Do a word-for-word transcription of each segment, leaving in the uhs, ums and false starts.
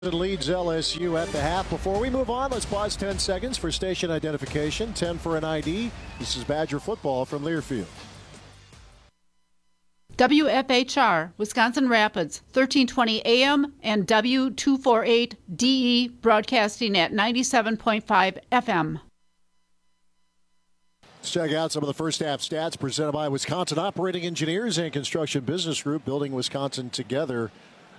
Leads L S U at the half. Before we move on, let's pause ten seconds for station identification. ten for an I D. This is Badger football from Learfield. W F H R, Wisconsin Rapids, thirteen twenty A M and W two forty-eight D E, broadcasting at ninety-seven point five F M. Let's check out some of the first half stats presented by Wisconsin Operating Engineers and Construction Business Group, building Wisconsin together.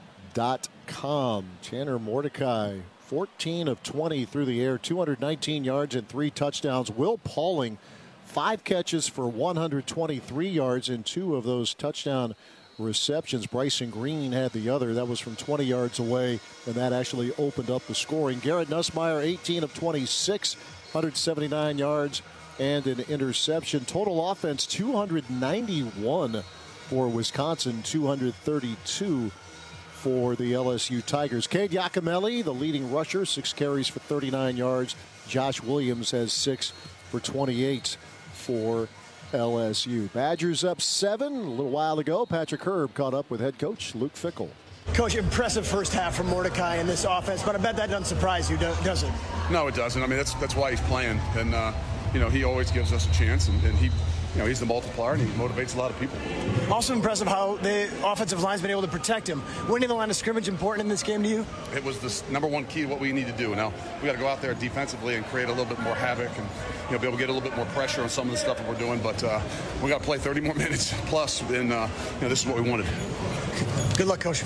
Dot com. Tanner Mordecai, fourteen of twenty through the air, two hundred nineteen yards and three touchdowns. Will Pauling, five catches for one hundred twenty-three yards and two of those touchdown receptions. Bryson Green had the other. That was from twenty yards away, and that actually opened up the scoring. Garrett Nussmeier, eighteen of twenty-six, one hundred seventy-nine yards and an interception. Total offense, two hundred ninety-one for Wisconsin, two hundred thirty-two for the L S U Tigers. Cade Giacomelli, the leading rusher, six carries for thirty-nine yards. Josh Williams has six for twenty-eight for L S U. Badgers up seven. A little while ago, Patrick Herb caught up with head coach Luke Fickell. Coach, impressive first half from Mordecai in this offense, but I bet that doesn't surprise you, does it? No, it doesn't. I mean, that's that's why he's playing, and uh, you know, he always gives us a chance, and, and he. You know, he's the multiplier, and he motivates a lot of people. Also impressive how the offensive line's been able to protect him. Winning the line of scrimmage important in this game to you? It was the number one key to what we need to do. Now, we got to go out there defensively and create a little bit more havoc and, you know, be able to get a little bit more pressure on some of the stuff that we're doing. But uh, we got to play thirty more minutes plus, and uh, you know, this is what we wanted. Good luck, Coach.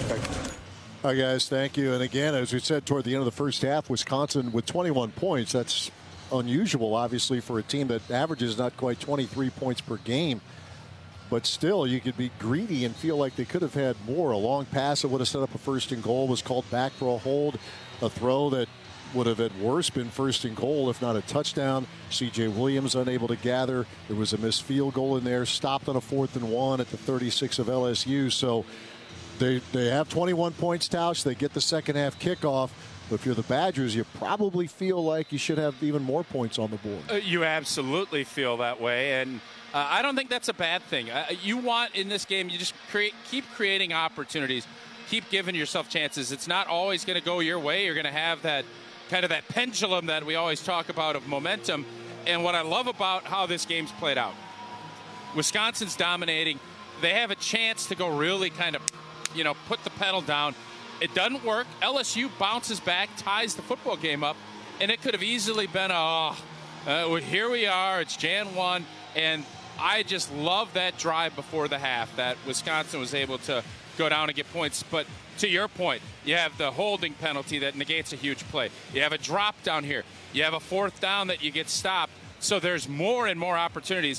All right, guys, thank you. And again, as we said toward the end of the first half, Wisconsin with twenty-one points. That's unusual, obviously, for a team that averages not quite twenty-three points per game. But still, you could be greedy and feel like they could have had more. A long pass that would have set up a first and goal was called back for a hold. A throw that would have at worst been first and goal, if not a touchdown. C J Williams unable to gather. There was a missed field goal in there. Stopped on a fourth and one at the thirty-six of L S U. So they, they have twenty-one points, Tausch. They get the second half kickoff. But if you're the Badgers, you probably feel like you should have even more points on the board. Uh, you absolutely feel that way, and uh, I don't think that's a bad thing. Uh, you want, in this game, you just create, keep creating opportunities, keep giving yourself chances. It's not always going to go your way. You're going to have that kind of that pendulum that we always talk about of momentum. And what I love about how this game's played out, Wisconsin's dominating. They have a chance to go really kind of, you know, put the pedal down. It doesn't work. L S U bounces back, ties the football game up, and it could have easily been a, oh, uh, here we are, it's January first, and I just love that drive before the half that Wisconsin was able to go down and get points. But to your point, you have the holding penalty that negates a huge play. You have a drop down here. You have a fourth down that you get stopped. So there's more and more opportunities.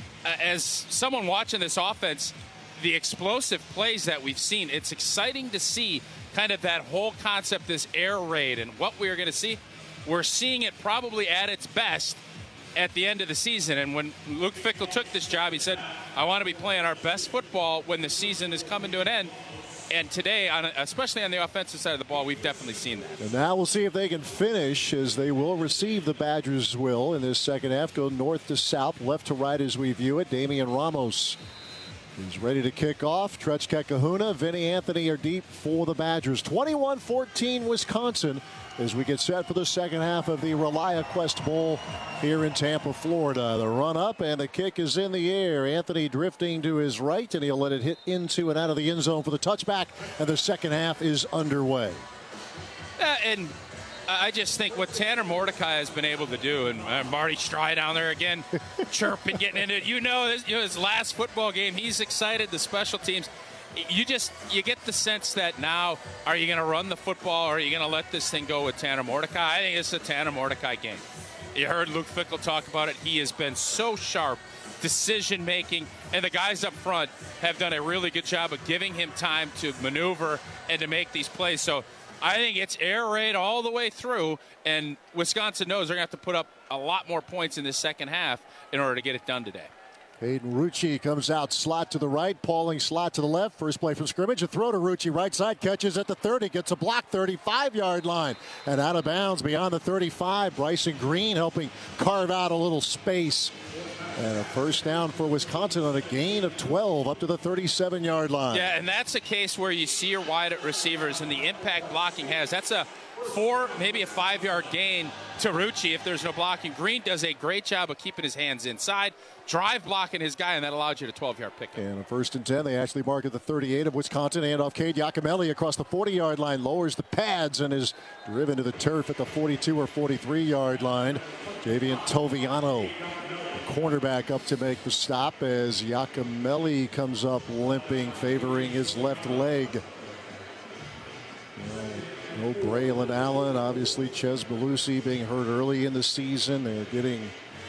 As someone watching this offense, the explosive plays that we've seen, it's exciting to see kind of that whole concept, this air raid, and what we're going to see. We're seeing it probably at its best at the end of the season. And when Luke Fickell took this job, he said, I want to be playing our best football when the season is coming to an end. And today, on, especially on the offensive side of the ball, we've definitely seen that. And now we'll see if they can finish, as they will receive, the Badgers will in this second half. Go north to south, left to right as we view it. Damian Ramos is ready to kick off. Tretzke Kahuna, Vinny Anthony are deep for the Badgers. twenty-one fourteen Wisconsin as we get set for the second half of the ReliaQuest Bowl here in Tampa, Florida. The run up and the kick is in the air. Anthony drifting to his right, and he'll let it hit into and out of the end zone for the touchback, and the second half is underway. Uh, and I just think what Tanner Mordecai has been able to do, and uh, Marty Stride down there again, chirping, getting into it. You know, this, you know, his last football game, he's excited. The special teams, you just you get the sense that now, are you going to run the football, or are you going to let this thing go with Tanner Mordecai? I think it's a Tanner Mordecai game. You heard Luke Fickell talk about it. He has been so sharp, decision making, and the guys up front have done a really good job of giving him time to maneuver and to make these plays. So I think it's air raid all the way through, and Wisconsin knows they're going to have to put up a lot more points in this second half in order to get it done today. Hayden Rucci comes out slot to the right, Pauling slot to the left. First play from scrimmage, a throw to Rucci, right side, catches at the thirty, gets a block, thirty-five-yard line, and out of bounds beyond the thirty-five. Bryson Green helping carve out a little space And a first down for Wisconsin on a gain of twelve up to the thirty-seven-yard line. Yeah, and that's a case where you see your wide receivers and the impact blocking has. That's a four, maybe a five-yard gain to Rucci if there's no blocking. Green does a great job of keeping his hands inside, drive blocking his guy, and that allowed you to twelve-yard pick. And a first and ten, they actually mark at the thirty-eight of Wisconsin. And off Cade Giacomelli across the forty-yard line, lowers the pads and is driven to the turf at the forty-two or forty-three-yard line. Javian Toviano, the cornerback, up to make the stop as Giacomelli comes up limping, favoring his left leg. No Braylon Allen, obviously Ches Belusi being hurt early in the season. They're getting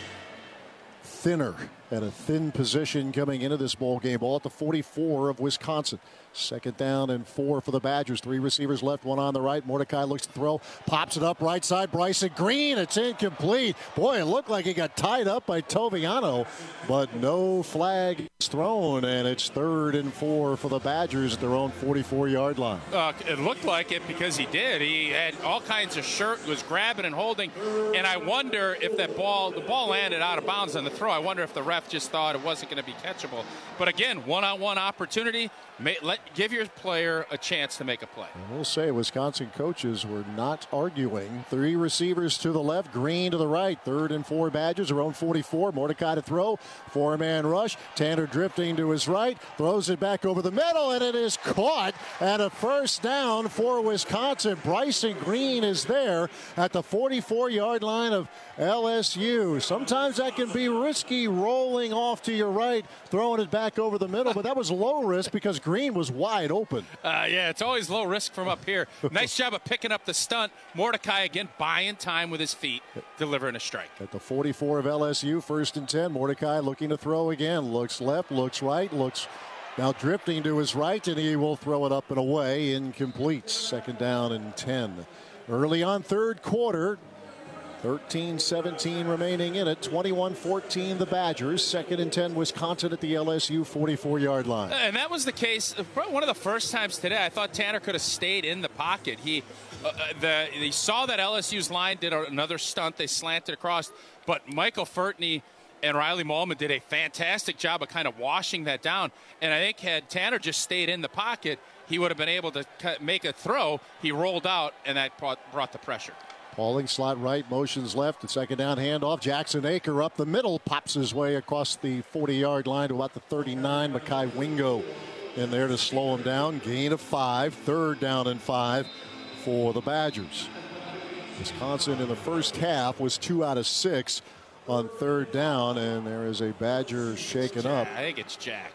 thinner at a thin position coming into this ball game. Ball at the forty-four of Wisconsin. Second down and four for the Badgers. Three receivers left, one on the right. Mordecai looks to throw, pops it up right side. Bryson Green, it's incomplete. Boy, it looked like he got tied up by Toviano, but no flag is thrown, and it's third and four for the Badgers at their own forty-four-yard line. Uh, it looked like it because he did. He had all kinds of shirt, was grabbing and holding, and I wonder if that ball, the ball landed out of bounds on the throw. I wonder if the ref just thought it wasn't going to be catchable. But again, one-on-one opportunity. May, let give your player a chance to make a play. And we'll say Wisconsin coaches were not arguing. Three receivers to the left, Green to the right. Third and four Badgers, around forty-four. Mordecai to throw. Four-man rush. Tanner drifting to his right. Throws it back over the middle, and it is caught. And a first down for Wisconsin. Bryson Green is there at the forty-four-yard line of L S U. Sometimes that can be risky, rolling off to your right, throwing it back over the middle. But that was low risk because Green was wide open. Uh, yeah, it's always low risk from up here. Nice job of picking up the stunt. Mordecai, again, buying time with his feet, delivering a strike. At the forty-four of L S U, first and ten. Mordecai looking to throw again. Looks left, looks right, looks now drifting to his right, and he will throw it up and away. Incomplete. Second down and ten. Early on third quarter. thirteen seventeen remaining in it. twenty-one fourteen the Badgers. Second and ten Wisconsin at the L S U forty-four-yard line. And that was the case. One of the first times today I thought Tanner could have stayed in the pocket. He, uh, the, he saw that L S U's line did another stunt. They slanted across. But Michael Furtney and Riley Mahlman did a fantastic job of kind of washing that down. And I think had Tanner just stayed in the pocket, he would have been able to make a throw. He rolled out, and that brought, brought the pressure. Pauling slot right, motions left. The second down handoff. Jackson Aker up the middle, pops his way across the forty-yard line to about the thirty-nine. Makai Wingo in there to slow him down. Gain of five. Third down and five for the Badgers. Wisconsin in the first half was two out of six on third down, and there is a Badger shaken up. I think it's Jack.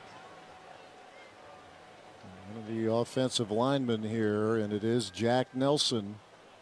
One of the offensive linemen here, and it is Jack Nelson.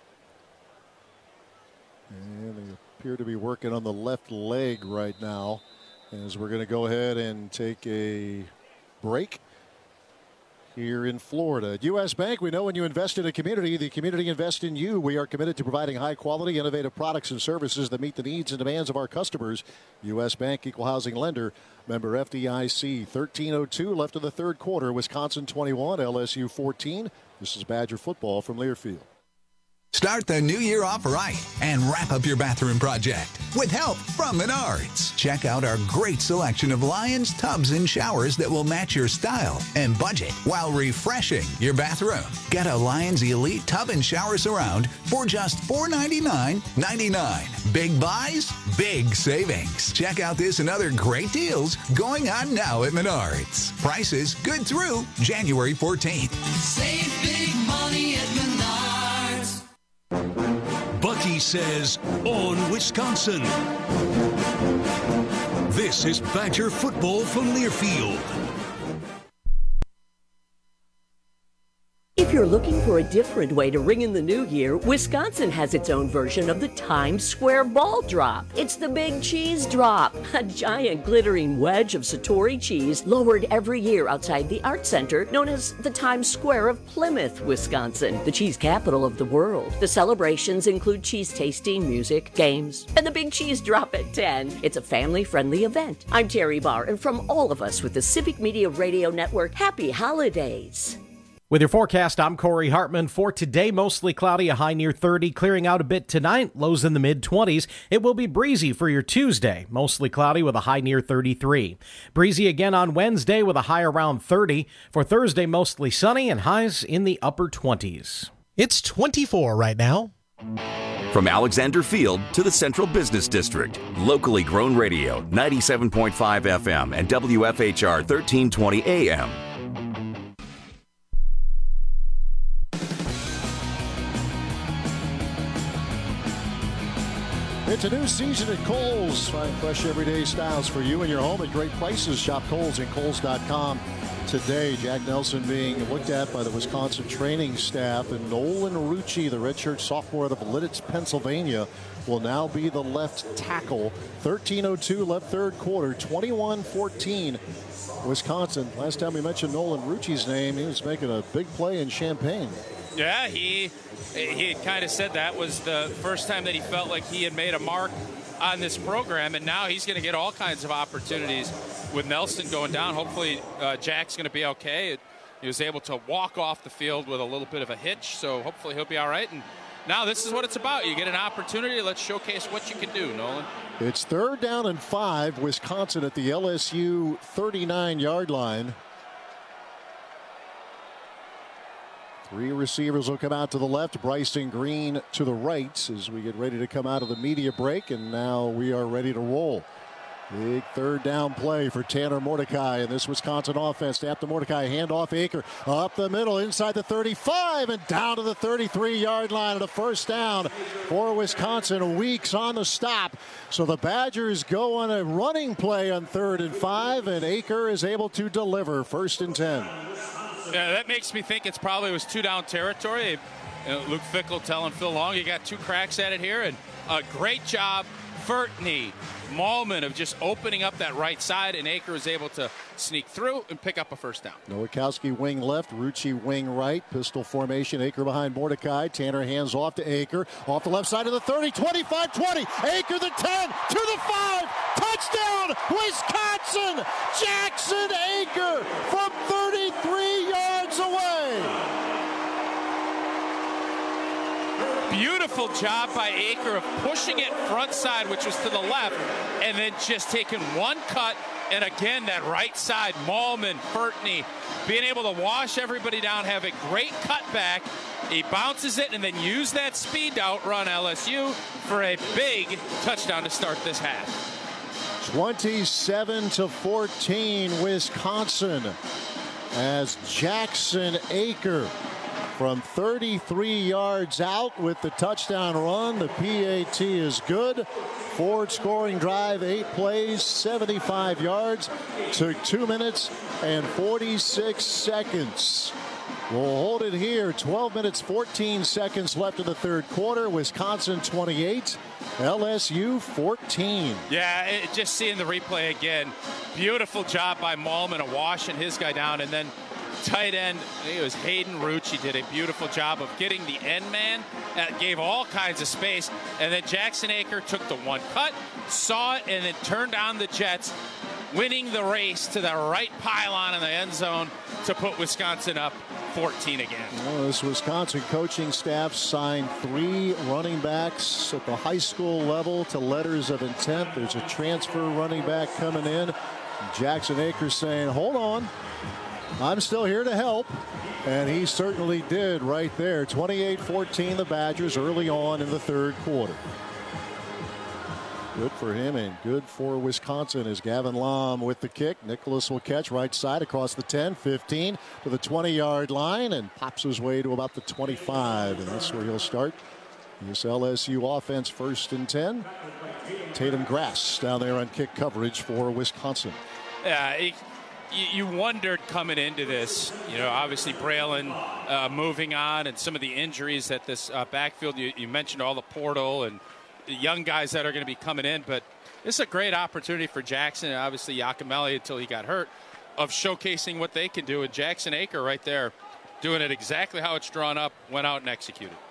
And they appear to be working on the left leg right now as we're going to go ahead and take a break here in Florida. At U S Bank, we know when you invest in a community, the community invests in you. We are committed to providing high-quality, innovative products and services that meet the needs and demands of our customers. U S Bank, equal housing lender, member F D I C. thirteen oh two left in the third quarter. Wisconsin twenty-one, L S U fourteen. This is Badger football from Learfield. Start the new year off right and wrap up your bathroom project with help from Menards. Check out our great selection of Lions tubs and showers that will match your style and budget while refreshing your bathroom. Get a Lions Elite tub and shower surround for just four ninety-nine ninety-nine. Big buys, big savings. Check out this and other great deals going on now at Menards. Prices good through January fourteenth. Save big money at Menards. Bucky says on Wisconsin. This is Badger football from Learfield. If you're looking for a different way to ring in the new year, Wisconsin has its own version of the Times Square ball drop. It's the Big Cheese Drop, a giant glittering wedge of Satori cheese lowered every year outside the Art Center, known as the Times Square of Plymouth, Wisconsin, the cheese capital of the world. The celebrations include cheese tasting, music, games, and the Big Cheese Drop at ten. It's a family-friendly event. I'm Terry Barr, and from all of us with the Civic Media Radio Network, happy holidays. With your forecast, I'm Corey Hartman. For today, mostly cloudy, a high near thirty, clearing out a bit tonight, lows in the mid-twenties. It will be breezy for your Tuesday, mostly cloudy with a high near thirty-three. Breezy again on Wednesday with a high around thirty. For Thursday, mostly sunny and highs in the upper twenties. It's twenty-four right now. From Alexander Field to the Central Business District, locally grown radio, ninety-seven point five F M and W F H R thirteen twenty A M. It's a new season at Kohl's. Find fresh everyday styles for you and your home at great prices. Shop Kohl's and Kohl's dot com today. Jack Nelson being looked at by the Wisconsin training staff. And Nolan Rucci, the redshirt sophomore out of Lidditz, Pennsylvania, will now be the left tackle. thirteen oh two left third quarter, twenty-one fourteen. Wisconsin. Last time we mentioned Nolan Rucci's name, he was making a big play in Champaign. Yeah, he he had kind of said that was the first time that he felt like he had made a mark on this program, and now he's going to get all kinds of opportunities with Nelson going down. Hopefully uh, Jack's going to be okay. It, he was able to walk off the field with a little bit of a hitch, so hopefully he'll be all right. And now this is what it's about. You get an opportunity. Let's showcase what you can do, Nolan. It's third down and five. Wisconsin at the L S U thirty-nine-yard line. Three receivers will come out to the left. Bryson Green to the right as we get ready to come out of the media break. And now we are ready to roll. Big third down play for Tanner Mordecai in this Wisconsin offense. Snap to Mordecai, handoff Aker up the middle inside the thirty-five and down to the thirty-three-yard line and a first down for Wisconsin. Weeks on the stop. So the Badgers go on a running play on third and five, and Aker is able to deliver first and ten. Yeah, that makes me think it's probably was two down territory. You know, Luke Fickell telling Phil Long, you got two cracks at it here, and a great job, Furtney, Malman, of just opening up that right side, and Aker was able to sneak through and pick up a first down. Nowakowski wing left, Rucci wing right, pistol formation, Aker behind Mordecai. Tanner hands off to Aker, off the left side of the thirty, twenty-five twenty, Aker the ten, to the five, touchdown, Wisconsin! Jackson Aker from thirty-three yards away. Beautiful job by Aker of pushing it front side, which was to the left, and then just taking one cut, and again, that right side, Malman, Furtney, being able to wash everybody down, have a great cutback. He bounces it and then use that speed to outrun L S U for a big touchdown to start this half. twenty-seven to fourteen, Wisconsin, as Jackson Aker from thirty-three yards out with the touchdown run. The P A T is good. Ford scoring drive, eight plays, seventy-five yards. Took two minutes and forty-six seconds. We'll hold it here. twelve minutes, fourteen seconds left in the third quarter. Wisconsin twenty-eight, L S U fourteen. Yeah, it, just seeing the replay again. Beautiful job by Malman of washing his guy down, and then tight end, I think it was Hayden Rucci, did a beautiful job of getting the end man. That gave all kinds of space. And then Jackson Aker took the one cut, saw it, and then turned on the Jets, winning the race to the right pylon in the end zone to put Wisconsin up fourteen again. Well, this Wisconsin coaching staff signed three running backs at the high school level to letters of intent. There's a transfer running back coming in. Jackson Aker saying, hold on, I'm still here to help. And he certainly did right there. twenty-eight fourteen, the Badgers early on in the third quarter. Good for him and good for Wisconsin as Gavin Lom with the kick. Nicholas will catch right side across the ten, fifteen to the twenty-yard line and pops his way to about the twenty-five. And that's where he'll start. This L S U offense first and ten. Tatum Grass down there on kick coverage for Wisconsin. Yeah, he, you wondered coming into this, you know, obviously Braylon uh, moving on and some of the injuries at this uh, backfield. You, you mentioned all the portal and the young guys that are going to be coming in, but this is a great opportunity for Jackson and obviously Yakimelli until he got hurt of showcasing what they can do. And Jackson Aker right there doing it exactly how it's drawn up, went out and executed.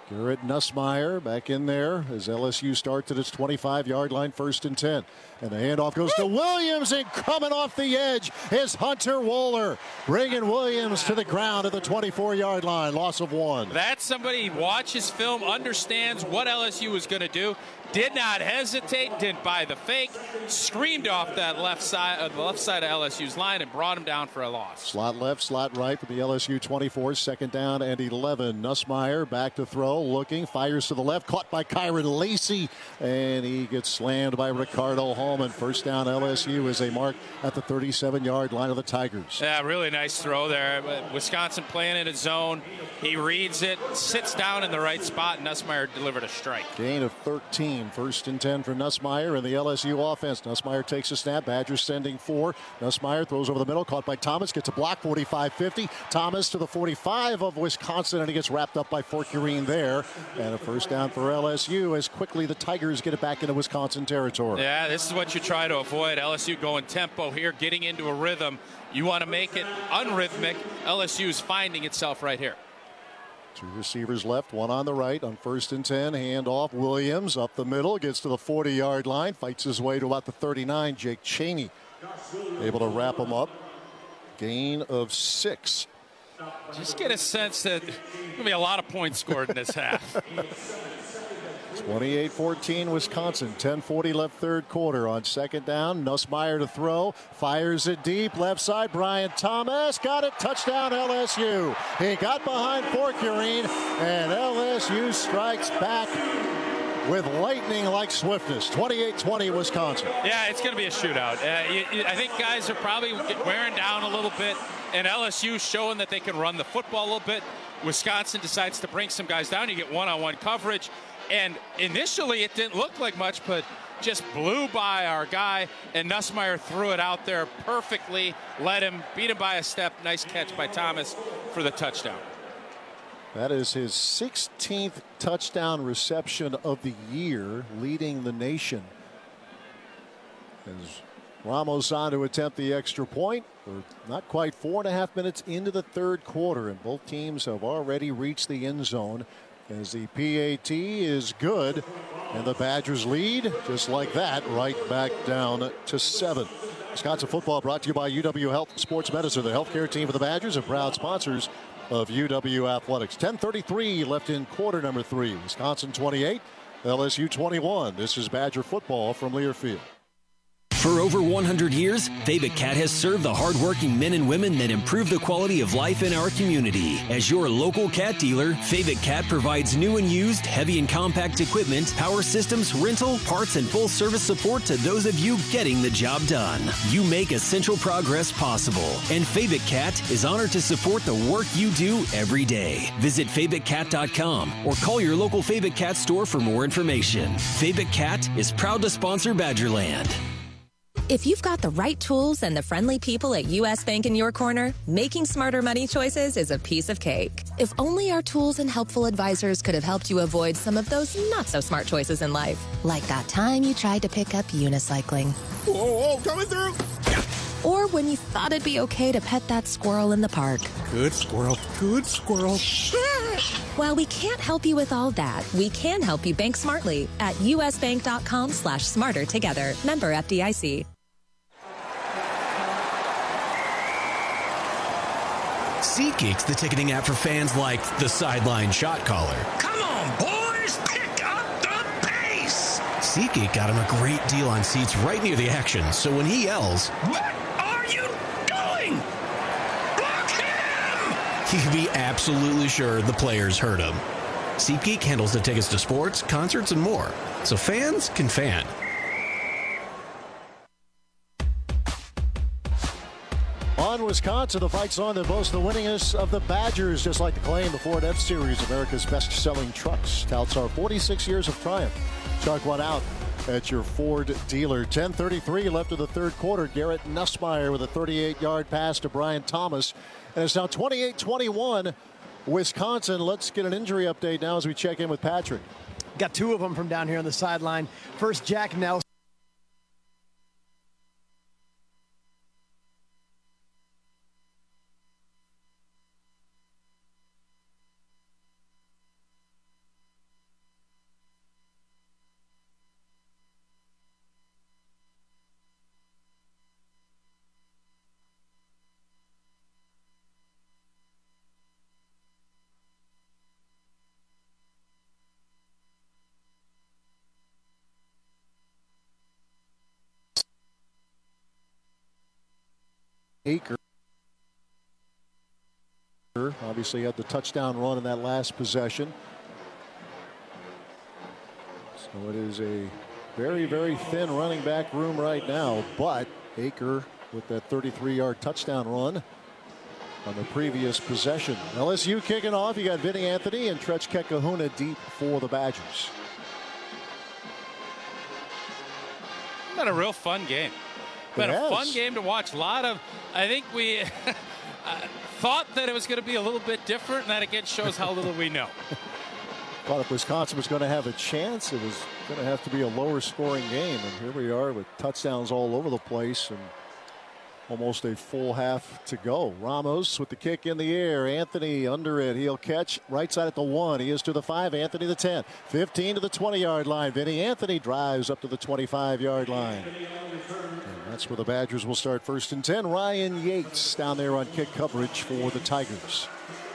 Garrett Nussmeier back in there as L S U starts at its twenty-five-yard line, first and ten. And the handoff goes to Williams, and coming off the edge is Hunter Wohler, bringing Williams to the ground at the twenty-four-yard line, loss of one. That's somebody who watches film, understands what L S U is going to do, did not hesitate, didn't buy the fake, screamed off that left side, uh, the left side of L S U's line and brought him down for a loss. Slot left, slot right for the L S U twenty-four, second down and eleven. Nussmeier back to throw, looking, fires to the left, caught by Kyron Lacey, and he gets slammed by Ricardo Hallman. First down L S U as they mark at the thirty-seven-yard line of the Tigers. Yeah, really nice throw there. Wisconsin playing in a zone. He reads it, sits down in the right spot, and Nussmeier delivered a strike. Gain of thirteen. First and ten for Nussmeier and the L S U offense. Nussmeier takes a snap. Badgers sending four. Nussmeier throws over the middle, caught by Thomas, gets a block, forty-five fifty. Thomas to the forty-five of Wisconsin, and he gets wrapped up by Fortune there. And a first down for L S U as quickly the Tigers get it back into Wisconsin territory. Yeah, this is what you try to avoid. L S U going tempo here, getting into a rhythm. You want to make it unrhythmic. L S U is finding itself right here. Two receivers left, one on the right on first and ten. Handoff, Williams up the middle, gets to the forty-yard line, fights his way to about the thirty-nine. Jake Chaney able to wrap him up. Gain of six. Just get a sense that there's going to be a lot of points scored in this half. twenty-eight fourteen Wisconsin, ten forty left third quarter. On second down, Nussmeier to throw, fires it deep, left side, Brian Thomas, got it, touchdown L S U. He got behind Fortune, and L S U strikes back with lightning-like swiftness. twenty-eight twenty Wisconsin. Yeah, it's going to be a shootout. Uh, you, you, I think guys are probably wearing down a little bit, and L S U showing that they can run the football a little bit. Wisconsin decides to bring some guys down. You get one-on-one coverage. And initially it didn't look like much, but just blew by our guy, and Nussmeier threw it out there perfectly, led him, beat him by a step. Nice catch by Thomas for the touchdown. That is his sixteenth touchdown reception of the year, leading the nation. As Ramos on to attempt the extra point. We're not quite four and a half minutes into the third quarter, and both teams have already reached the end zone. As the P A T is good, and the Badgers lead just like that, right back down to seven. Wisconsin football brought to you by U W Health Sports Medicine, the healthcare team for the Badgers and proud sponsors of U W Athletics. ten thirty-three left in quarter number three. Wisconsin twenty-eight, L S U twenty-one. This is Badger football from Learfield. For over one hundred years, Fabic Cat has served the hardworking men and women that improve the quality of life in our community. As your local cat dealer, Fabic Cat provides new and used heavy and compact equipment, power systems, rental, parts, and full service support to those of you getting the job done. You make essential progress possible, and Fabic Cat is honored to support the work you do every day. Visit Fabic Cat dot com or call your local Fabic Cat store for more information. Fabic Cat is proud to sponsor Badgerland. If you've got the right tools and the friendly people at U S Bank in your corner, making smarter money choices is a piece of cake. If only our tools and helpful advisors could have helped you avoid some of those not-so-smart choices in life. Like that time you tried to pick up unicycling. Whoa, whoa, coming through! Or when you thought it'd be okay to pet that squirrel in the park. Good squirrel, good squirrel. While we can't help you with all that, we can help you bank smartly at usbank.com slash smarter together. Member F D I C. SeatGeek's the ticketing app for fans like the sideline shot caller. Come on, boys, pick up the pace! SeatGeek got him a great deal on seats right near the action, so when he yells, "What are you doing? Block him!" he can be absolutely sure the players heard him. SeatGeek handles the tickets to sports, concerts, and more, so fans can fan. On Wisconsin, the fight's on to boast the winningest of the Badgers, just like to claim the Ford F-Series, America's best-selling trucks. Touts our forty-six years of triumph. Check one out at your Ford dealer. ten thirty-three left of the third quarter. Garrett Nussmeier with a thirty-eight-yard pass to Brian Thomas. And it's now twenty-eight twenty-one Wisconsin. Let's get an injury update now as we check in with Patrick. Got two of them from down here on the sideline. First, Jack Nelson. Aker. Obviously had the touchdown run in that last possession. So it is a very, very thin running back room right now, but Aker with that thirty-three-yard touchdown run on the previous possession. L S U kicking off. You got Vinny Anthony and Tretch Kekahuna deep for the Badgers. Been a real fun game. Been a fun game to watch. A lot of, I think we uh, thought that it was going to be a little bit different, and that again shows how little we know. Thought if Wisconsin was going to have a chance, it was going to have to be a lower scoring game. And here we are with touchdowns all over the place and almost a full half to go. Ramos with the kick in the air. Anthony under it. He'll catch right side at the one. He is to the five. Anthony the ten. fifteen to the twenty-yard line. Vinny Anthony drives up to the twenty-five-yard line. And that's where the Badgers will start first and ten. Ryan Yates down there on kick coverage for the Tigers.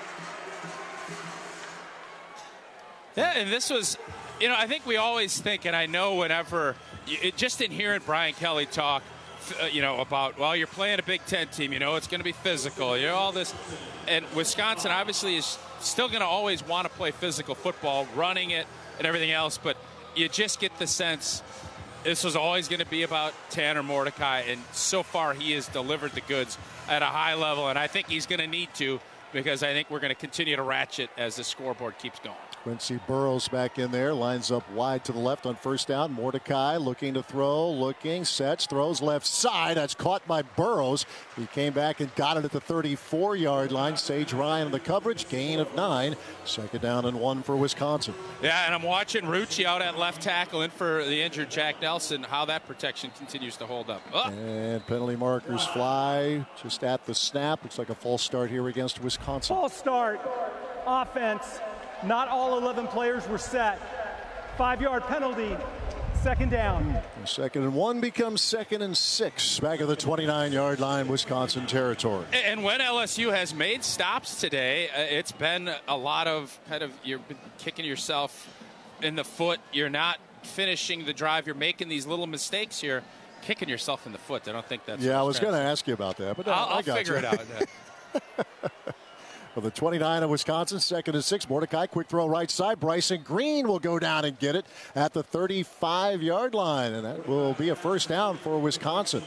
Yeah, and this was, you know, I think we always think, and I know whenever, it, just in hearing Brian Kelly talk, uh, you know, about, well, you're playing a Big Ten team, you know, it's going to be physical, you know, all this. And Wisconsin obviously is still going to always want to play physical football, running it and everything else, but you just get the sense this was always going to be about Tanner Mordecai, and so far he has delivered the goods at a high level, and I think he's going to need to, because I think we're going to continue to ratchet as the scoreboard keeps going. Quincy Burrows back in there, lines up wide to the left on first down. Mordecai looking to throw, looking, sets, throws left side. That's caught by Burrows. He came back and got it at the thirty-four-yard line. Sage Ryan in the coverage, gain of nine. Second down and one for Wisconsin. Yeah, and I'm watching Rucci out at left tackle in for the injured Jack Nelson, how that protection continues to hold up. Oh. And penalty markers fly just at the snap. Looks like a false start here against Wisconsin. False start, offense. Not all eleven players were set. Five-yard penalty, second down. Second and one becomes second and six. Back at the twenty-nine-yard line, Wisconsin territory. And when L S U has made stops today, it's been a lot of kind of, you're kicking yourself in the foot. You're not finishing the drive. You're making these little mistakes here, kicking yourself in the foot. I don't think that's. Yeah, I was going to ask you about that, but I'll, I I'll got figure you. it out. For the twenty-nine of Wisconsin, second and six. Mordecai, quick throw right side. Bryson Green will go down and get it at the thirty-five-yard line, and that will be a first down for Wisconsin.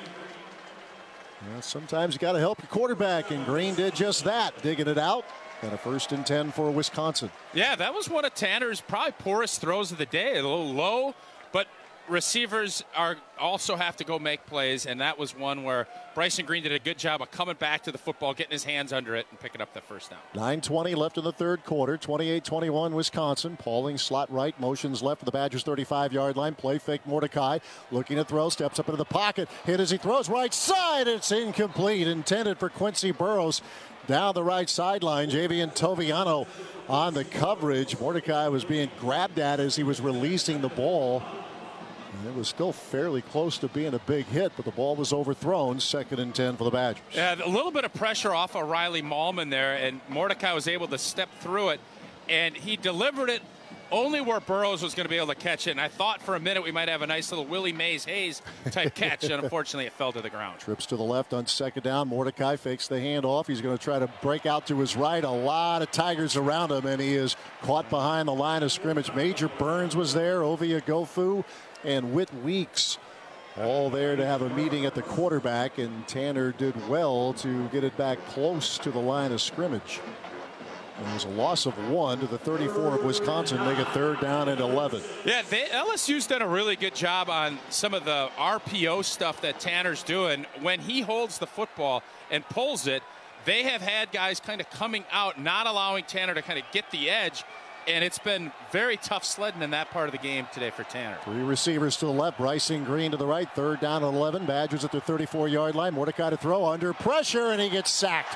Yeah, sometimes you got to help your quarterback, and Green did just that, digging it out. And a first and ten for Wisconsin. Yeah, that was one of Tanner's probably poorest throws of the day. A little low, but receivers are also have to go make plays, and that was one where Bryson Green did a good job of coming back to the football, getting his hands under it, and picking up the first down. nine twenty left in the third quarter. twenty-eight twenty-one Wisconsin. Pauling slot right, motions left for the Badgers' thirty-five-yard line. Play fake Mordecai. Looking to throw, steps up into the pocket. Hit as he throws right side. It's incomplete. Intended for Quincy Burrows down the right sideline. Javian Toviano on the coverage. Mordecai was being grabbed at as he was releasing the ball. And it was still fairly close to being a big hit, but the ball was overthrown. Second and ten for the Badgers. Yeah, a little bit of pressure off of Riley Mahlman there, and Mordecai was able to step through it, and he delivered it only where Burrows was going to be able to catch it. And I thought for a minute we might have a nice little Willie Mays-Hayes type catch, and unfortunately it fell to the ground. Trips to the left on second down. Mordecai fakes the handoff. He's going to try to break out to his right. A lot of Tigers around him, and he is caught behind the line of scrimmage. Major Burns was there, Ovia Gofu, and Whit Weeks all there to have a meeting at the quarterback, and Tanner did well to get it back close to the line of scrimmage. And there's a loss of one to the thirty-four of Wisconsin, make it third down and eleven. Yeah, they, L S U's done a really good job on some of the R P O stuff that Tanner's doing. When he holds the football and pulls it, they have had guys kind of coming out, not allowing Tanner to kind of get the edge. And it's been very tough sledding in that part of the game today for Tanner. Three receivers to the left. Bryson Green to the right. Third down and eleven. Badgers at their thirty-four-yard line. Mordecai to throw under pressure, and he gets sacked.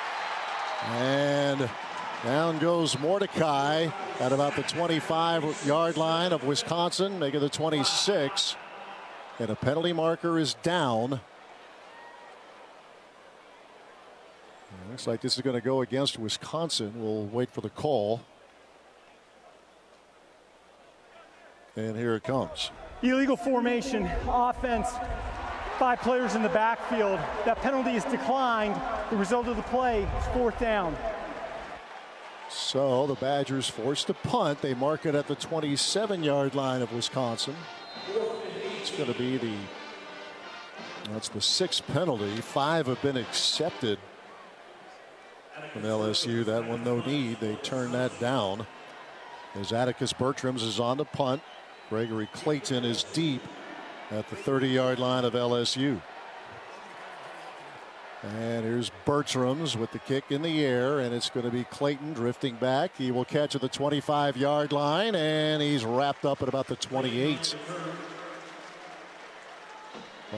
And down goes Mordecai at about the twenty-five-yard line of Wisconsin, making the twenty-six. And a penalty marker is down. It looks like this is going to go against Wisconsin. We'll wait for the call. And here it comes. Illegal formation, offense. five players in the backfield. That penalty is declined. The result of the play is fourth down. So the Badgers forced to punt. They mark it at the twenty-seven-yard line of Wisconsin. It's going to be the, that's the sixth penalty. Five have been accepted from L S U. That one, no need. They turn that down. As Atticus Bertrams is on the punt. Gregory Clayton is deep at the thirty-yard line of L S U. And here's Bertrams with the kick in the air, and it's going to be Clayton drifting back. He will catch at the twenty-five-yard line, and he's wrapped up at about the twenty-eight. By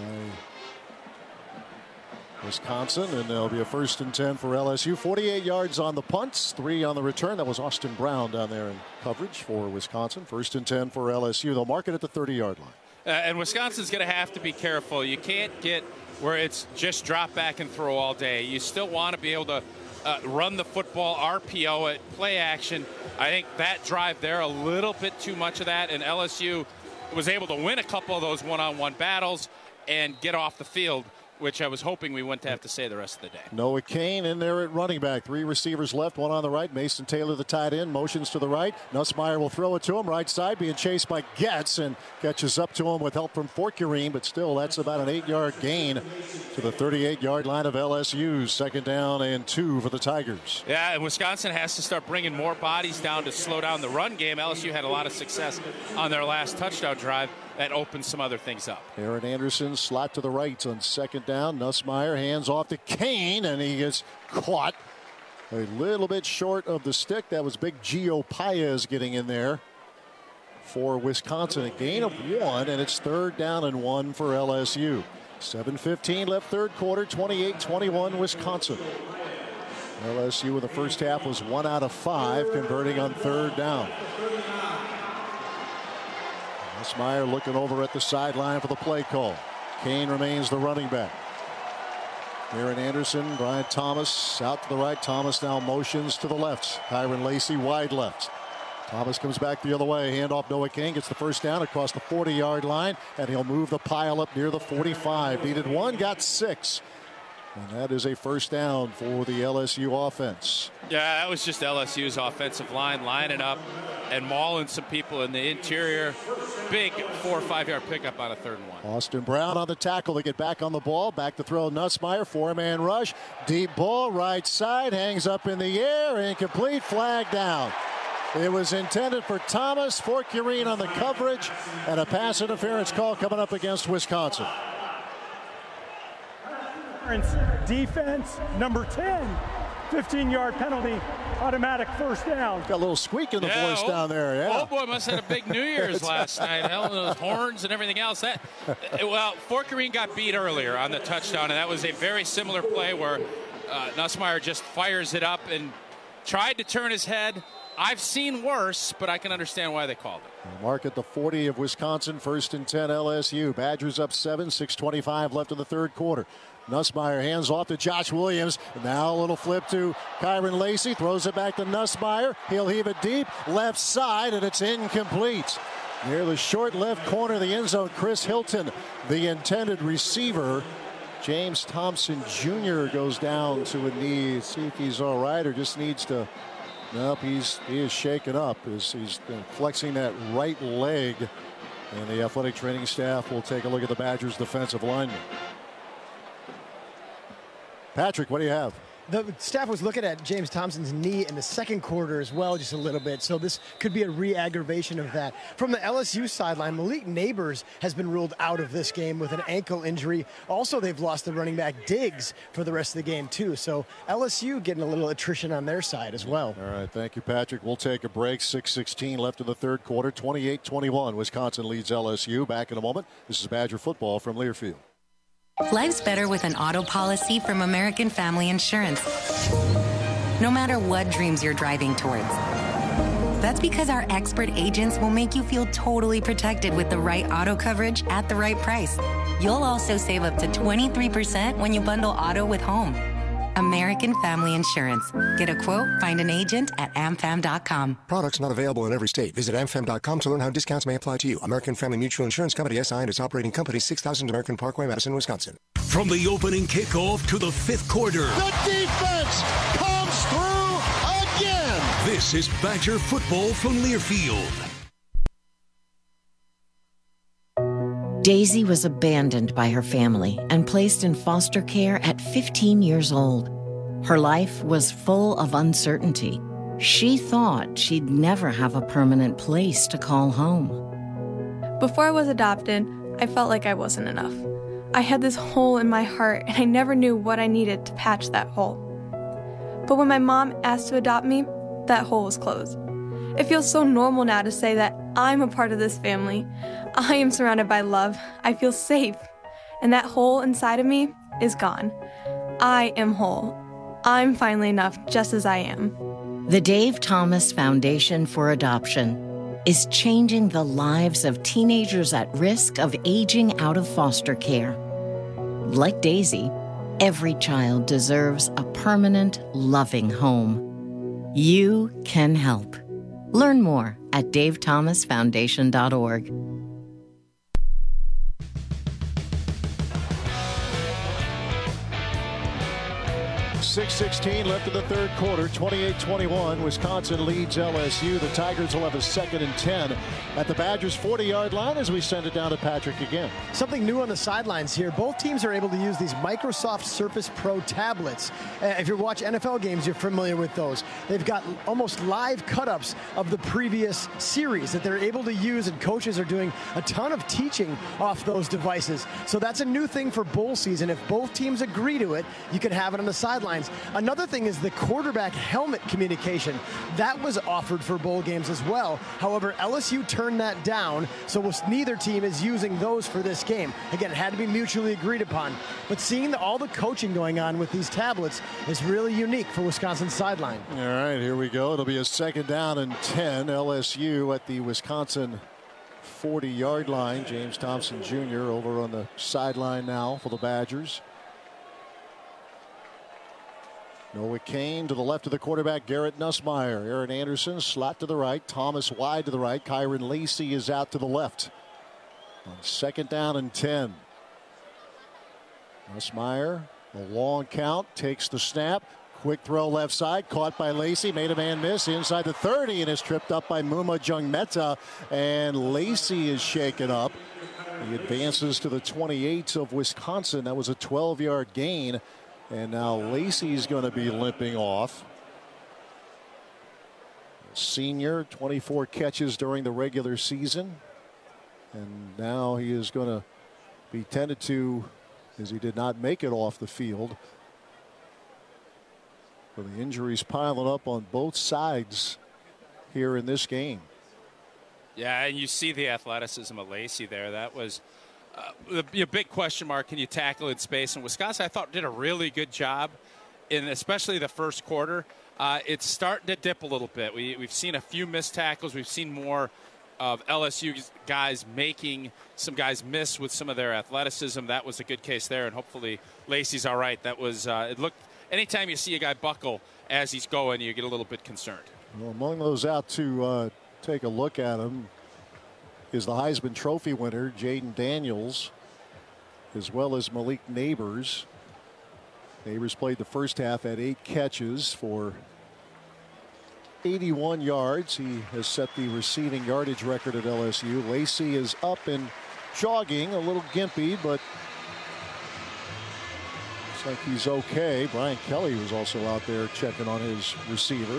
Wisconsin, and there'll be a first and ten for L S U. forty-eight yards on the punts, three on the return. That was Austin Brown down there in coverage for Wisconsin. First and ten for L S U. They'll mark it at the thirty-yard line. Uh, and Wisconsin's going to have to be careful. You can't get where it's just drop back and throw all day. You still want to be able to uh, run the football, R P O it, play action. I think that drive there, a little bit too much of that, and L S U was able to win a couple of those one-on-one battles and get off the field, which I was hoping we wouldn't have to say the rest of the day. Noah Kane in there at running back. Three receivers left, one on the right. Mason Taylor, the tight end, motions to the right. Nussmeier will throw it to him. Right side being chased by Getz and catches up to him with help from Forkurine, but still that's about an eight-yard gain to the thirty-eight-yard line of L S U. Second down and two for the Tigers. Yeah, and Wisconsin has to start bringing more bodies down to slow down the run game. L S U had a lot of success on their last touchdown drive. That opens some other things up. Aaron Anderson slot to the right on second down. Nussmeier hands off to Kane, and he gets caught a little bit short of the stick. That was big Gio Paez getting in there for Wisconsin. A gain of one, and it's third down and one for L S U. seven fifteen left third quarter, twenty-eight twenty-one Wisconsin. L S U in the first half was one out of five, converting on third down. Nussmeier looking over at the sideline for the play call. Kane remains the running back. Aaron Anderson, Brian Thomas out to the right. Thomas now motions to the left. Kyron Lacey wide left. Thomas comes back the other way. Handoff Noah Kane gets the first down across the forty-yard line, and he'll move the pile up near the forty-five. Needed one, got six. And that is a first down for the L S U offense. Yeah, that was just L S U's offensive line lining up and mauling some people in the interior. Big four or five yard pickup on a third and one. Austin Brown on the tackle to get back on the ball. Back to throw Nussmeier. Four-man rush. Deep ball right side. Hangs up in the air. Incomplete. Flag down. It was intended for Thomas. Forkurine on the coverage. And a pass interference call coming up against Wisconsin. Defense number ten, fifteen-yard penalty, automatic first down. Got a little squeak in the yeah, voice old, down there. Yeah. Old boy must have had a big New Year's last night. Hell, those horns and everything else. That well, Forkurine got beat earlier on the touchdown, and that was a very similar play where uh, Nussmeier just fires it up and tried to turn his head. I've seen worse, but I can understand why they called it. Mark at the forty of Wisconsin, first and ten L S U. Badgers up seven, six twenty-five left in the third quarter. Nussmeier hands off to Josh Williams. Now a little flip to Kyron Lacey. Throws it back to Nussmeier. He'll heave it deep. Left side, and it's incomplete. Near the short left corner of the end zone, Chris Hilton, the intended receiver. James Thompson Junior goes down to a knee. See if he's all right or just needs to... Nope, he's, he is shaken up as he's flexing that right leg. And the athletic training staff will take a look at the Badgers' defensive lineman. Patrick, what do you have? The staff was looking at James Thompson's knee in the second quarter as well, just a little bit. So this could be a re-aggravation of that. From the L S U sideline, Malik Neighbors has been ruled out of this game with an ankle injury. Also, they've lost the running back Diggs for the rest of the game, too. So L S U getting a little attrition on their side as well. All right, thank you, Patrick. We'll take a break. six sixteen left in the third quarter. twenty-eight twenty-one. Wisconsin leads L S U. Back in a moment. This is Badger football from Learfield. Life's better with an auto policy from American Family Insurance. No matter what dreams you're driving towards. That's because our expert agents will make you feel totally protected with the right auto coverage at the right price. You'll also save up to twenty-three percent when you bundle auto with home. American Family Insurance. Get a quote, find an agent at am fam dot com. Products not available in every state. Visit am fam dot com to learn how discounts may apply to you. American Family Mutual Insurance Company, S I and its operating company, six thousand American Parkway, Madison, Wisconsin. From the opening kickoff to the fifth quarter, the defense comes through again. This is Badger football from Learfield. Daisy was abandoned by her family and placed in foster care at fifteen years old. Her life was full of uncertainty. She thought she'd never have a permanent place to call home. Before I was adopted, I felt like I wasn't enough. I had this hole in my heart, and I never knew what I needed to patch that hole. But when my mom asked to adopt me, that hole was closed. It feels so normal now to say that I'm a part of this family. I am surrounded by love. I feel safe. And that hole inside of me is gone. I am whole. I'm finally enough just as I am. The Dave Thomas Foundation for Adoption is changing the lives of teenagers at risk of aging out of foster care. Like Daisy, every child deserves a permanent, loving home. You can help. Learn more at dave thomas foundation dot org. six sixteen left in the third quarter, twenty-eight twenty-one. Wisconsin leads L S U. The Tigers will have a second and ten at the Badgers' forty-yard line as we send it down to Patrick again. Something new on the sidelines here. Both teams are able to use these Microsoft Surface Pro tablets. Uh, if you watch N F L games, you're familiar with those. They've got almost live cut-ups of the previous series that they're able to use, and coaches are doing a ton of teaching off those devices. So that's a new thing for bowl season. If both teams agree to it, you can have it on the sidelines. Another thing is the quarterback helmet communication. That was offered for bowl games as well. However, L S U turned that down, so neither team is using those for this game. Again, it had to be mutually agreed upon. But seeing the, all the coaching going on with these tablets is really unique for Wisconsin's sideline. All right, here we go. It'll be a second down and ten. L S U at the Wisconsin forty-yard line. James Thompson Junior over on the sideline now for the Badgers. Noah Kane to the left of the quarterback, Garrett Nussmeier. Aaron Anderson slot to the right. Thomas wide to the right. Kyron Lacey is out to the left. On second down and ten. Nussmeier, a long count, takes the snap. Quick throw left side, caught by Lacey, made a man miss inside the thirty and is tripped up by Muma Jungmeta. And Lacey is shaken up. He advances to the twenty-eight of Wisconsin. That was a twelve-yard gain. And now Lacey's going to be limping off. Senior, twenty-four catches during the regular season. And now he is going to be tended to, as he did not make it off the field. So the injuries piling up on both sides here in this game. Yeah, and you see the athleticism of Lacey there. That was uh, a, a big question mark. Can you tackle in space? And Wisconsin, I thought, did a really good job in especially the first quarter. Uh, it's starting to dip a little bit. We, we've seen a few missed tackles. We've seen more of L S U guys making some guys miss with some of their athleticism. That was a good case there, and hopefully Lacey's all right. That was uh, it looked. Anytime you see a guy buckle as he's going, you get a little bit concerned. Well, among those out to uh, take a look at him is the Heisman Trophy winner, Jaden Daniels, as well as Malik Neighbors. Neighbors played the first half at eight catches for eighty-one yards. He has set the receiving yardage record at L S U. Lacey is up and jogging, a little gimpy, but looks like he's okay. Brian Kelly was also out there checking on his receiver.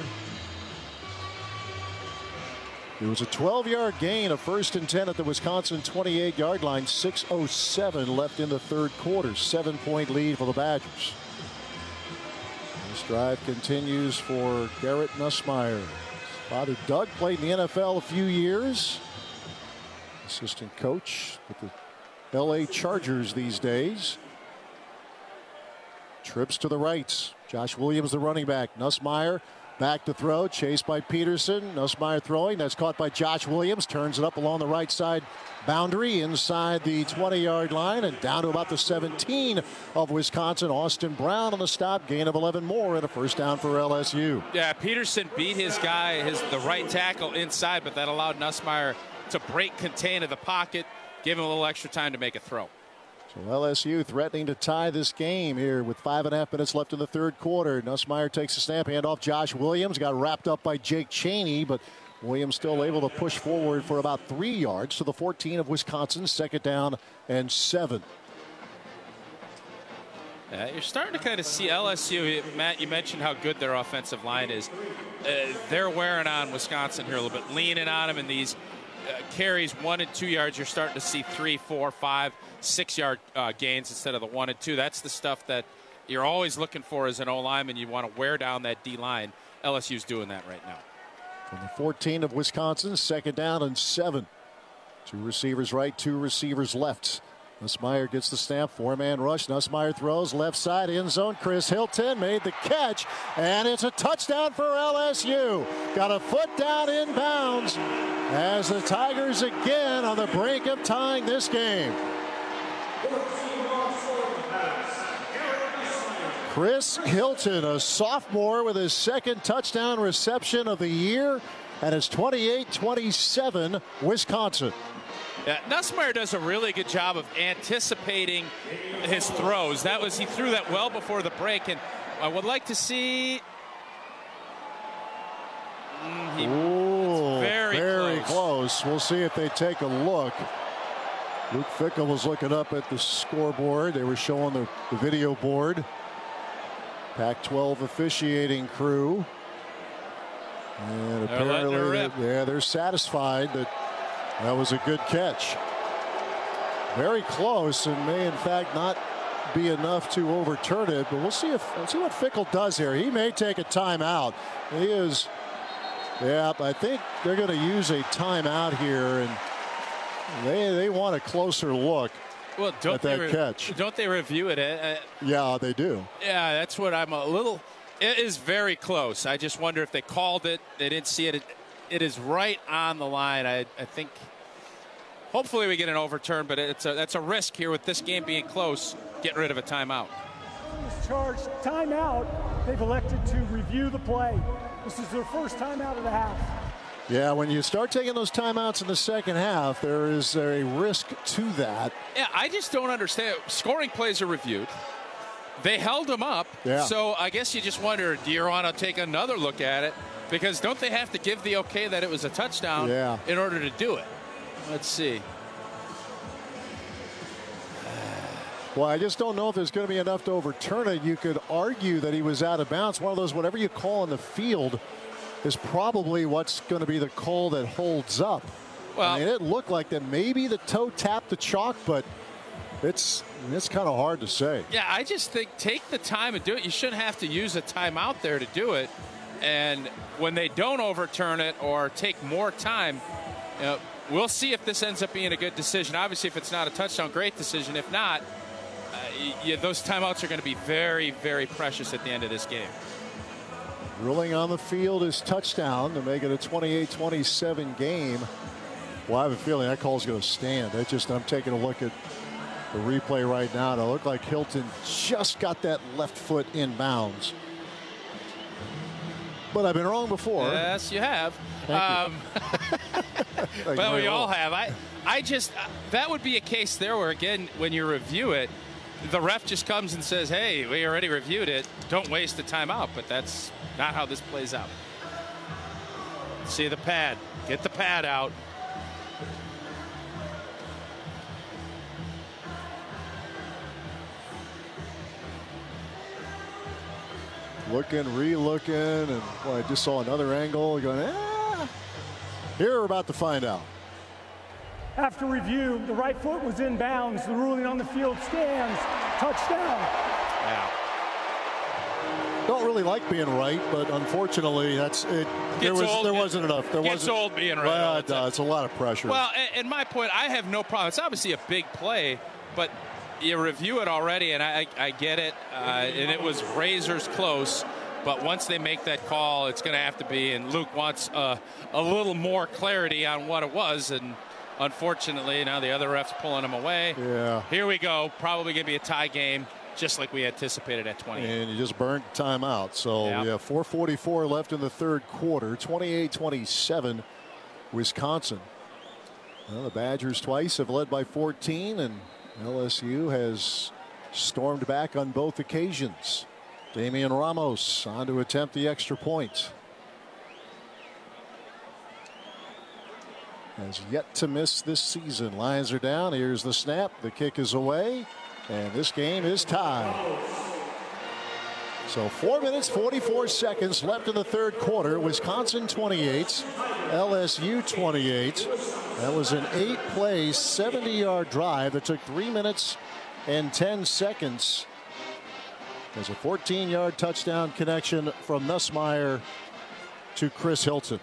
It was a twelve-yard gain, a first and ten at the Wisconsin twenty-eight-yard line. six oh seven left in the third quarter. Seven-point lead for the Badgers. This drive continues for Garrett Nussmeier. His father Doug played in the N F L a few years. Assistant coach with the L A Chargers these days. Trips to the right. Josh Williams, the running back. Nussmeier Back to throw, chased by Peterson. Nussmeier throwing. That's caught by Josh Williams. Turns it up along the right side boundary inside the twenty-yard line and down to about the seventeen of Wisconsin. Austin Brown on the stop. Gain of eleven more and a first down for L S U. Yeah, Peterson beat his guy, his the right tackle inside, but that allowed Nussmeier to break contain of the pocket, give him a little extra time to make a throw. So L S U threatening to tie this game here with five and a half minutes left in the third quarter. Nussmeier takes a snap, handoff. Josh Williams got wrapped up by Jake Chaney, but Williams still able to push forward for about three yards to the fourteen of Wisconsin. Second down and seven. Uh, you're starting to kind of see L S U. Matt, you mentioned how good their offensive line is. Uh, they're wearing on Wisconsin here a little bit, leaning on them in these uh, carries, one and two yards. You're starting to see three, four, five, six-yard uh, gains instead of the one and two. That's the stuff that you're always looking for as an O-lineman. You want to wear down that D-line. L S U's doing that right now. From the fourteen of Wisconsin, second down and seven. Two receivers right, two receivers left. Nussmeier gets the snap, four-man rush. Nussmeier throws left side, end zone. Chris Hilton made the catch, and it's a touchdown for L S U. Got a foot down in bounds as the Tigers again on the brink of tying this game. Chris Hilton, a sophomore with his second touchdown reception of the year, and it's twenty-eight twenty-seven Wisconsin. Yeah, Nussmeier does a really good job of anticipating his throws. That was he threw that well before the break, and I would like to see. Mm, he, Ooh, very, very close. close. We'll see if they take a look. Luke Fickell was looking up at the scoreboard. They were showing the, the video board. Pac twelve officiating crew. And They're apparently, they, yeah, they're satisfied that that was a good catch. Very close, and may in fact not be enough to overturn it. But we'll see if we'll see what Fickell does here. He may take a timeout. He is. Yeah, I think they're going to use a timeout here, and they they want a closer look. Well, don't at that they re- catch. Don't they review it? Uh, yeah, they do. Yeah, that's what I'm a little. It is very close. I just wonder if they called it. They didn't see it. It, it is right on the line. I, I think. Hopefully we get an overturn, but it's a that's a risk here with this game being close. Getting rid of a timeout. Charged timeout. They've elected to review the play. This is their first timeout of the half. Yeah, when you start taking those timeouts in the second half, there is a risk to that. Yeah, I just don't understand. Scoring plays are reviewed. They held them up. Yeah. So I guess you just wonder, do you want to take another look at it? Because don't they have to give the okay that it was a touchdown yeah. in order to do it? Let's see. Well, I just don't know if there's going to be enough to overturn it. You could argue that he was out of bounds. One of those, whatever you call in the field, is probably what's going to be the call that holds up. Well, I mean, it looked like that maybe the toe tapped the chalk, but it's it's kind of hard to say. Yeah, I just think take the time and do it. You shouldn't have to use a timeout there to do it. And when they don't overturn it or take more time, you know, we'll see if this ends up being a good decision. Obviously, if it's not a touchdown, great decision. If not, uh, you, those timeouts are going to be very, very precious at the end of this game. Ruling on the field is touchdown to make it a twenty-eight twenty-seven game. Well, I have a feeling that call is going to stand. I just, I'm taking a look at the replay right now. And it looked like Hilton just got that left foot in bounds. But I've been wrong before. Yes, you have. Thank um, you. Well, we all have. I, I just, uh, that would be a case there where, again, when you review it, the ref just comes and says, hey, we already reviewed it. Don't waste the timeout. But that's not how this plays out. See the pad. Get the pad out. Looking, re-looking, and well, I just saw another angle. Going, ah. Here we're about to find out. After review, the right foot was in bounds. The ruling on the field stands. Touchdown. Yeah. Don't really like being right, but unfortunately, that's it. There was old, there wasn't enough. There gets wasn't. old being right. Well, it does. It's a lot of pressure. Well, and, and my point, I have no problem. It's obviously a big play, but you review it already, and I, I, I get it. Uh, and it was razors close. But once they make that call, it's going to have to be, and Luke wants uh, a little more clarity on what it was, and unfortunately, now the other ref's pulling him away. Yeah. Here we go. Probably going to be a tie game, just like we anticipated at twenty. And you just burned timeout. So yeah. we have four forty-four left in the third quarter. twenty-eight twenty-seven, Wisconsin. Well, the Badgers twice have led by fourteen, and L S U has stormed back on both occasions. Damian Ramos on to attempt the extra point. Has yet to miss this season. Lions are down. Here's the snap. The kick is away. And this game is tied. So four minutes, forty-four seconds left in the third quarter. Wisconsin twenty-eight, L S U twenty-eight. That was an eight-play, seventy-yard drive that took three minutes and ten seconds. There's a fourteen-yard touchdown connection from Nussmeier to Chris Hilton.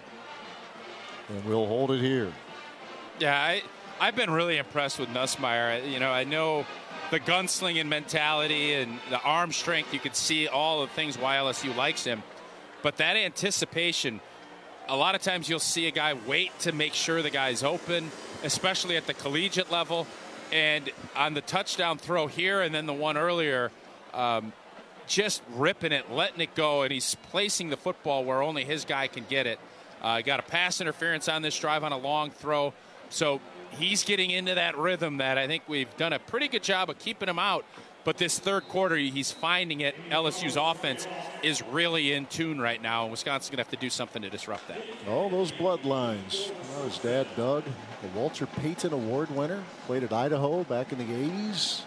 And we'll hold it here. Yeah, I, I've been really impressed with Nussmeier. You know, I know the gunslinging mentality and the arm strength. You could see all the things why L S U likes him. But that anticipation, a lot of times you'll see a guy wait to make sure the guy's open, especially at the collegiate level. And on the touchdown throw here and then the one earlier, um, just ripping it, letting it go, and he's placing the football where only his guy can get it. Uh, got a pass interference on this drive on a long throw. So he's getting into that rhythm that I think we've done a pretty good job of keeping him out. But this third quarter, he's finding it. L S U's offense is really in tune right now. Wisconsin's going to have to do something to disrupt that. All those bloodlines. Well, his dad, Doug, the Walter Payton Award winner, played at Idaho back in the eighties.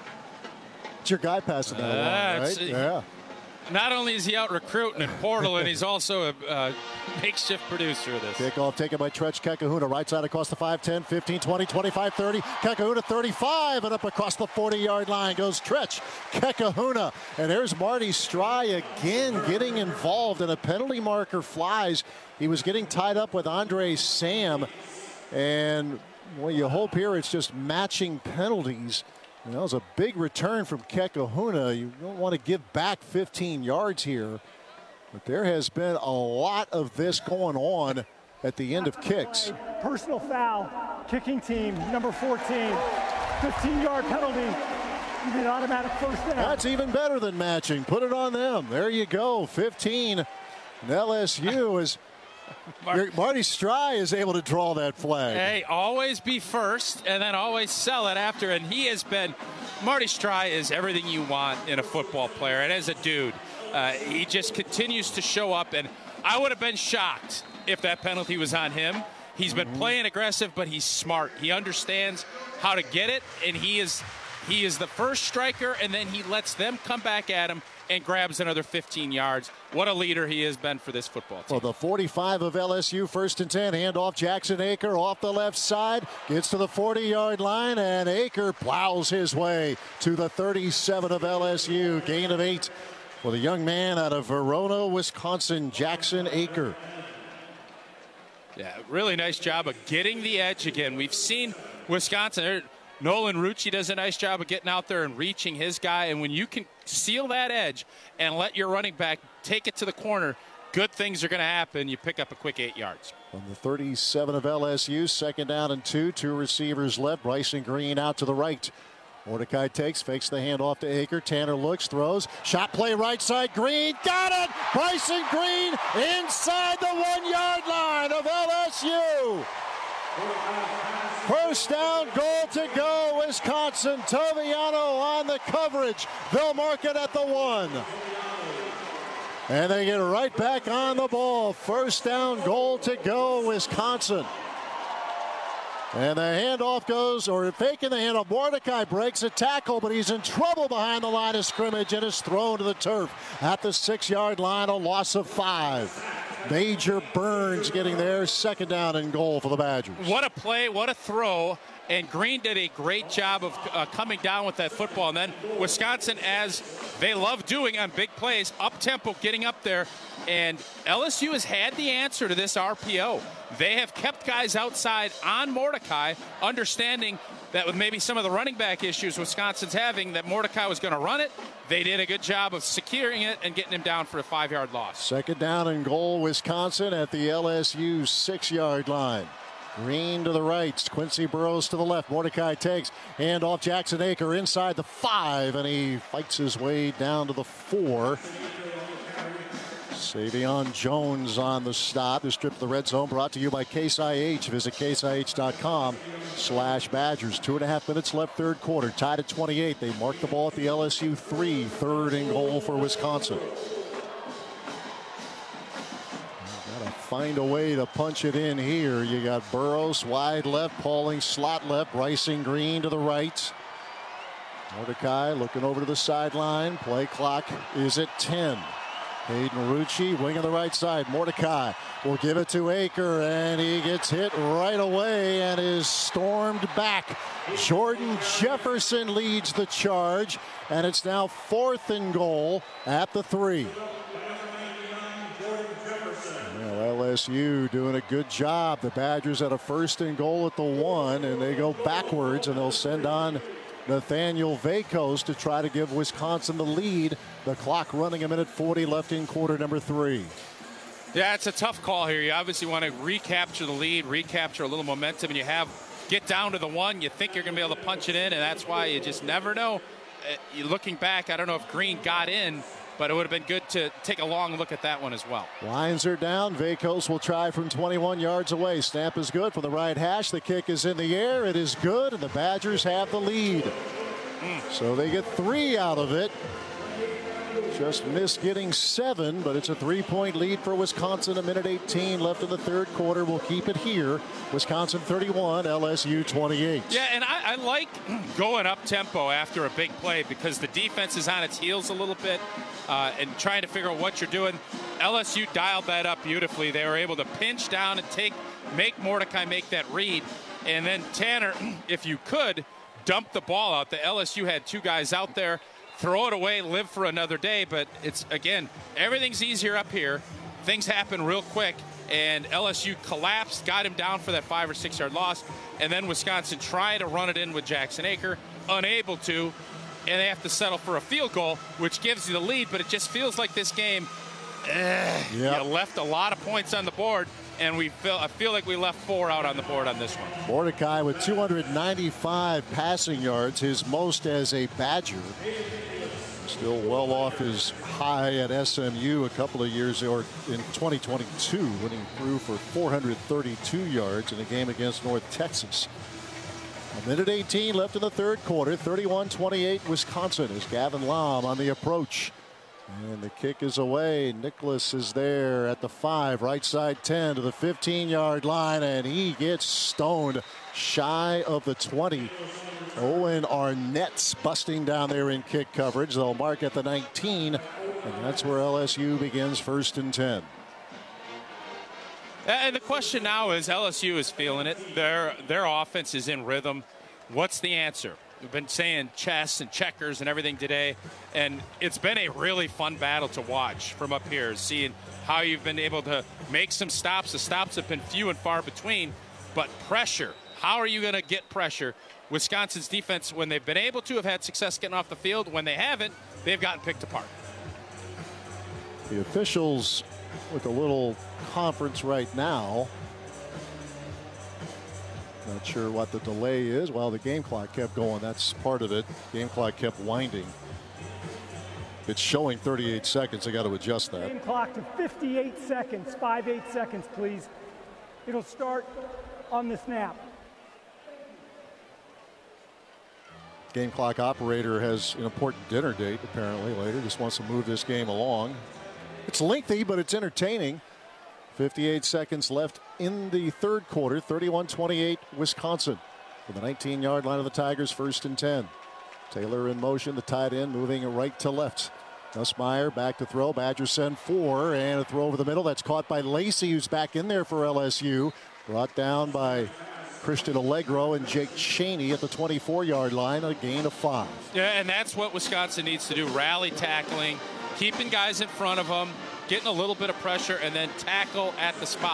It's your guy passing that uh, along, right? Yeah. Not only is he out recruiting in Portal, and he's also a uh, makeshift producer of this. Kickoff taken by Tretch Kekahuna. Right side across the five, ten, fifteen, twenty, twenty-five, thirty. Kekahuna thirty-five, and up across the forty-yard line goes Tretch Kekahuna. And there's Marty Strye again getting involved, and a penalty marker flies. He was getting tied up with Andre Sam. And well, you hope here it's just matching penalties. And that was a big return from Kekahuna. You don't want to give back fifteen yards here. But there has been a lot of this going on at the end of kicks. Personal foul, kicking team, number fourteen, fifteen-yard penalty. You get automatic first down. That's even better than matching. Put it on them. There you go, fifteen. And L S U is... Mark, Marty Strye is able to draw that flag. Hey, always be first and then always sell it after. And he has been, Marty Strye is everything you want in a football player. And as a dude, uh, he just continues to show up. And I would have been shocked if that penalty was on him. He's been mm-hmm. playing aggressive, but he's smart. He understands how to get it. And he is, he is the first striker, and then he lets them come back at him and grabs another fifteen yards. What a leader he has been for this football team. Well, the forty-five of L S U, first and ten, handoff Jackson Aker off the left side, gets to the forty-yard line, and Aker plows his way to the thirty-seven of L S U. Gain of eight for the young man out of Verona, Wisconsin, Jackson Aker. Yeah, really nice job of getting the edge again. We've seen Wisconsin, Nolan Rucci does a nice job of getting out there and reaching his guy. And when you can seal that edge and let your running back take it to the corner, good things are going to happen. You pick up a quick eight yards. From the thirty-seven of L S U, second down and two. Two receivers left. Bryson Green out to the right. Mordecai takes, fakes the handoff to Aker. Tanner looks, throws. Shot play right side. Green got it. Bryson Green inside the one-yard line of L S U. First down, goal to go, Wisconsin. Toviano on the coverage. They'll mark it at the one. And they get right back on the ball. First down, goal to go, Wisconsin. And the handoff goes, or faking the handoff. Mordecai breaks a tackle, but he's in trouble behind the line of scrimmage and is thrown to the turf at the six-yard line, a loss of five. Major Burns getting there, second down and goal for the Badgers. What a play, what a throw. And Green did a great job of uh, coming down with that football. And then Wisconsin, as they love doing on big plays, up-tempo, getting up there. And L S U has had the answer to this R P O. They have kept guys outside on Mordecai, understanding that with maybe some of the running back issues Wisconsin's having, that Mordecai was going to run it. They did a good job of securing it and getting him down for a five-yard loss. Second down and goal, Wisconsin at the L S U six-yard line. Green to the right, Quincy Burrows to the left. Mordecai takes, hand off Jackson Aker inside the five, and he fights his way down to the four. Savion Jones on the stop. This trip to the red zone brought to you by Case I H. Visit case I H dot com slash Badgers. Two and a half minutes left, third quarter. Tied at twenty-eight. They mark the ball at the L S U three. Third and goal for Wisconsin. Got to find a way to punch it in here. You got Burrows wide left, Pauling slot left, Bryson Green to the right. Mordecai looking over to the sideline. Play clock is at ten. Hayden Rucci, wing on the right side. Mordecai will give it to Aker, and he gets hit right away and is stormed back. Jordan Jefferson leads the charge, and it's now fourth and goal at the three. Well, L S U doing a good job. The Badgers at a first and goal at the one, and they go backwards, and they'll send on Nathaniel Vakos to try to give Wisconsin the lead. The clock running a minute forty left in quarter number three. Yeah, it's a tough call here. You obviously want to recapture the lead, recapture a little momentum, and you have get down to the one. You think you're going to be able to punch it in, and that's why you just never know. Uh, you looking back, I don't know if Green got in, but it would have been good to take a long look at that one as well. Lines are down. Vakos will try from twenty-one yards away. Snap is good from the right hash. The kick is in the air. It is good, and the Badgers have the lead. Mm. So they get three out of it. Just missed getting seven, but it's a three-point lead for Wisconsin. A minute eighteen left in the third quarter. We'll keep it here. Wisconsin thirty-one, L S U twenty-eight. Yeah, and I, I like going up-tempo after a big play because the defense is on its heels a little bit uh, and trying to figure out what you're doing. L S U dialed that up beautifully. They were able to pinch down and take, make Mordecai make that read. And then Tanner, if you could, dump the ball out. The L S U had two guys out there. Throw it away, live for another day. But it's, again, everything's easier up here. Things happen real quick. And L S U collapsed, got him down for that five or six yard loss. And then Wisconsin tried to run it in with Jackson Aker, unable to. And they have to settle for a field goal, which gives you the lead. But it just feels like this game, eh, yep. you left a lot of points on the board. And we feel, I feel like we left four out on the board on this one. Mordecai with two hundred ninety-five passing yards, his most as a Badger. Still well off his high at S M U a couple of years, or in twenty twenty-two, when he threw for four hundred thirty-two yards in a game against North Texas. A minute eighteen left in the third quarter. thirty-one twenty-eight Wisconsin as Gavin Lom on the approach. And the kick is away. Nicholas is there at the five, right side ten to the fifteen yard line, and he gets stoned shy of the twenty. Owen Arnett's busting down there in kick coverage. They'll mark at the nineteen, and that's where L S U begins first and ten. And the question now is, L S U is feeling it. Their, their offense is in rhythm. What's the answer? We've been saying chess and checkers and everything today, and it's been a really fun battle to watch from up here, seeing how you've been able to make some stops. The stops have been few and far between, but pressure. How are you going to get pressure? Wisconsin's defense, when they've been able to, have had success getting off the field. When they haven't, they've gotten picked apart. The officials with a little conference right now. Not sure what the delay is. Well, the game clock kept going. That's part of it. Game clock kept winding. It's showing thirty-eight seconds. I got to adjust that. Game clock to fifty-eight seconds. Five, eight seconds, please. It'll start on the snap. Game clock operator has an important dinner date apparently later. Just wants to move this game along. It's lengthy, but it's entertaining. fifty-eight seconds left in the third quarter. thirty-one twenty-eight Wisconsin. From the nineteen yard line of the Tigers, first and ten. Taylor in motion, the tight end moving right to left. Nussmeier back to throw. Badgers send four, and a throw over the middle. That's caught by Lacey, who's back in there for L S U. Brought down by Christian Allegro and Jake Cheney at the twenty-four yard line, a gain of five. Yeah, and that's what Wisconsin needs to do. Rally tackling, keeping guys in front of them, getting a little bit of pressure, and then tackle at the spot.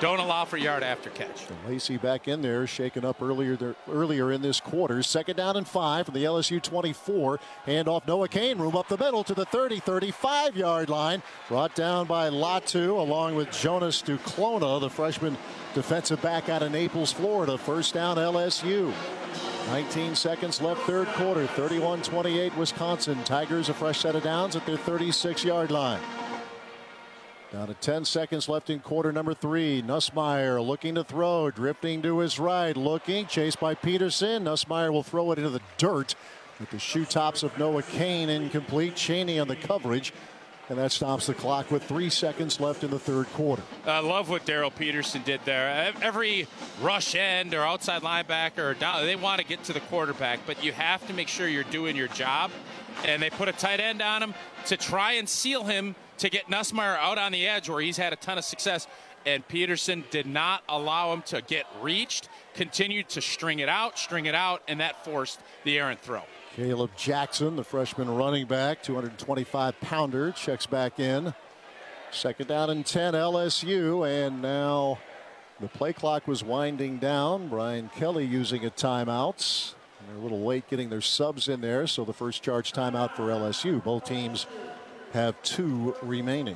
don't allow for yard after catch. And Lacey back in there, shaken up earlier there, earlier in this quarter. Second down and five from the L S U twenty-four. Hand off Noah Kane, room up the middle to the thirty, thirty-five yard line. Brought down by Latu along with Jonas Duclona, the freshman defensive back out of Naples, Florida. First down L S U. nineteen seconds left, third quarter. thirty-one twenty-eight Wisconsin. Tigers a fresh set of downs at their thirty-six yard line. Down to ten seconds left in quarter number three. Nussmeier looking to throw, drifting to his right, looking, chased by Peterson. Nussmeier will throw it into the dirt with the shoe tops of Noah Kane incomplete. Cheney on the coverage. And that stops the clock with three seconds left in the third quarter. I love what Daryl Peterson did there. Every rush end or outside linebacker, or down, they want to get to the quarterback, but you have to make sure you're doing your job. And they put a tight end on him to try and seal him to get Nussmeier out on the edge where he's had a ton of success. And Peterson did not allow him to get reached, continued to string it out, string it out, and that forced the errant throw. Caleb Jackson, the freshman running back, two hundred twenty-five pounder, checks back in. Second down and ten, L S U, and now the play clock was winding down. Brian Kelly using a timeout. And they're a little late getting their subs in there, so the first charge timeout for L S U. Both teams have two remaining.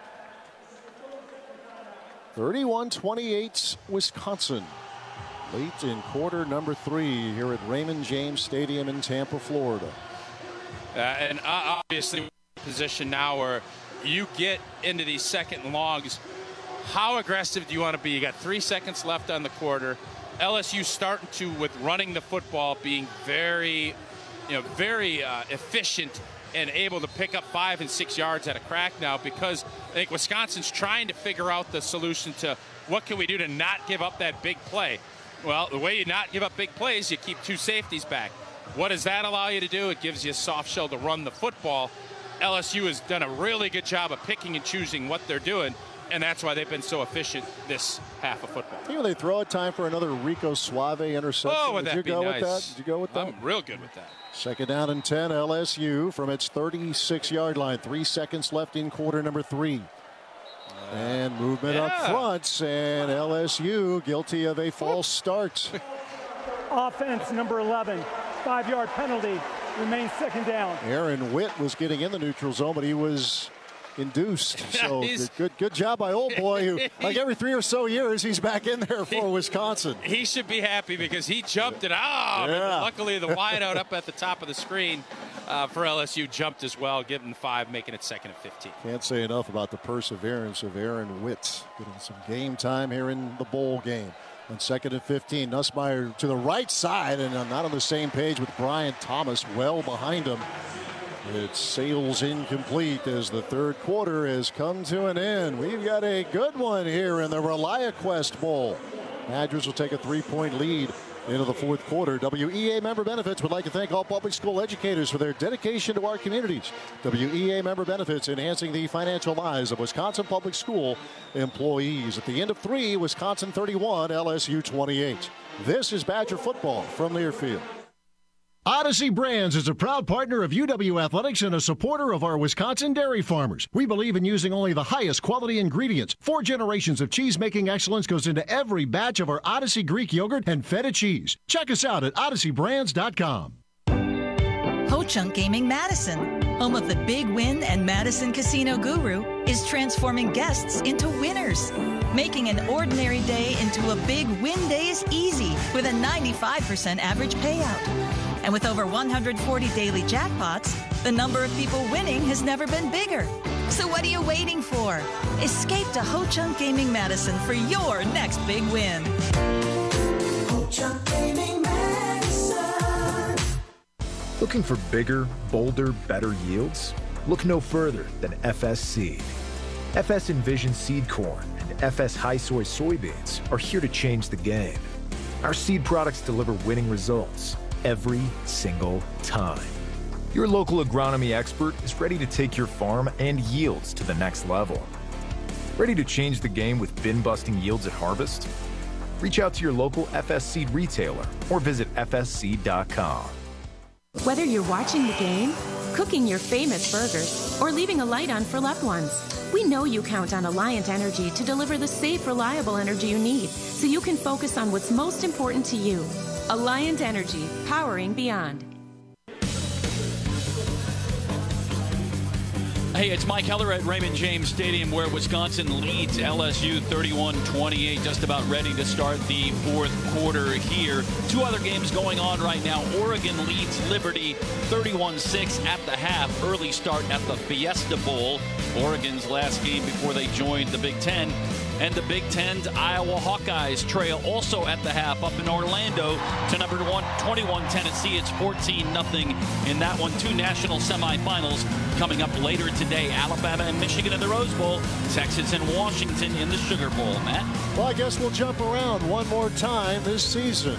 thirty-one twenty-eight Wisconsin. Late in quarter number three here at Raymond James Stadium in Tampa, Florida. Uh, and uh, obviously position now where you get into these second and longs. How aggressive do you want to be? You got three seconds left on the quarter. L S U starting to, with running the football, being very, you know, very uh, efficient and able to pick up five and six yards at a crack now, because I think Wisconsin's trying to figure out the solution to what can we do to not give up that big play. Well, the way you not give up big plays, you keep two safeties back. What does that allow you to do? It gives you a soft shell to run the football. L S U has done a really good job of picking and choosing what they're doing, and that's why they've been so efficient this half of football. You know, they throw it time for another Rico Suave interception. Oh, would Did that you be go nice? with that? Did you go with that? I'm real good with that. Second down and ten, L S U from its thirty-six yard line. Three seconds left in quarter number three. And movement yeah. up front, and L S U guilty of a false start. Offense number eleven, five yard penalty, remains second down. Aaron Witt was getting in the neutral zone, but he was induced. So Yeah, good, good job by old boy, who like every three or so years he's back in there for he, Wisconsin. He should be happy because he jumped it. Ah, yeah. Luckily the wideout up at the top of the screen uh, for L S U jumped as well, giving five, making it second and fifteen. Can't say enough about the perseverance of Aaron Witt, getting some game time here in the bowl game. On second and fifteen, Nussmeier to the right side, and not on the same page with Brian Thomas well behind him. It sails incomplete as the third quarter has come to an end. We've got a good one here in the ReliaQuest Bowl. Badgers will take a three-point lead into the fourth quarter. W E A Member Benefits would like to thank all public school educators for their dedication to our communities. W E A Member Benefits enhancing the financial lives of Wisconsin public school employees. At the end of three, Wisconsin thirty-one, L S U twenty-eight. This is Badger football from Learfield. Odyssey Brands is a proud partner of U W Athletics and a supporter of our Wisconsin dairy farmers. We believe in using only the highest quality ingredients. Four generations of cheese-making excellence goes into every batch of our Odyssey Greek yogurt and feta cheese. Check us out at odyssey brands dot com. Ho-Chunk Gaming Madison, home of the Big Win and Madison Casino Guru, is transforming guests into winners. Making an ordinary day into a big win day is easy with a ninety-five percent average payout. And with over one hundred forty daily jackpots, the number of people winning has never been bigger. So what are you waiting for? Escape to Ho-Chunk Gaming Madison for your next big win. Ho-Chunk Gaming Madison. Looking for bigger, bolder, better yields? Look no further than F S Seed. F S Envision Seed Corn and F S High Soy Soybeans are here to change the game. Our seed products deliver winning results every single time. Your local agronomy expert is ready to take your farm and yields to the next level. Ready to change the game with bin-busting yields at harvest? Reach out to your local F S Seed retailer or visit F S seed dot com. Whether you're watching the game, cooking your famous burgers, or leaving a light on for loved ones, We know you count on Alliant Energy to deliver the safe, reliable energy you need so you can focus on what's most important to you. Alliant Energy, powering beyond. Hey, it's Mike Heller at Raymond James Stadium, where Wisconsin leads L S U thirty-one twenty-eight, just about ready to start the fourth quarter here. Two other games going on right now. Oregon leads Liberty thirty-one six at the half. Early start at the Fiesta Bowl, Oregon's last game before they joined the Big Ten. And the Big Ten's Iowa Hawkeyes trail also at the half up in Orlando to number one, twenty-one Tennessee. It's fourteen nothing in that one. Two national semifinals coming up later today. Alabama and Michigan in the Rose Bowl. Texas and Washington in the Sugar Bowl. Matt? Well, I guess we'll jump around one more time this season.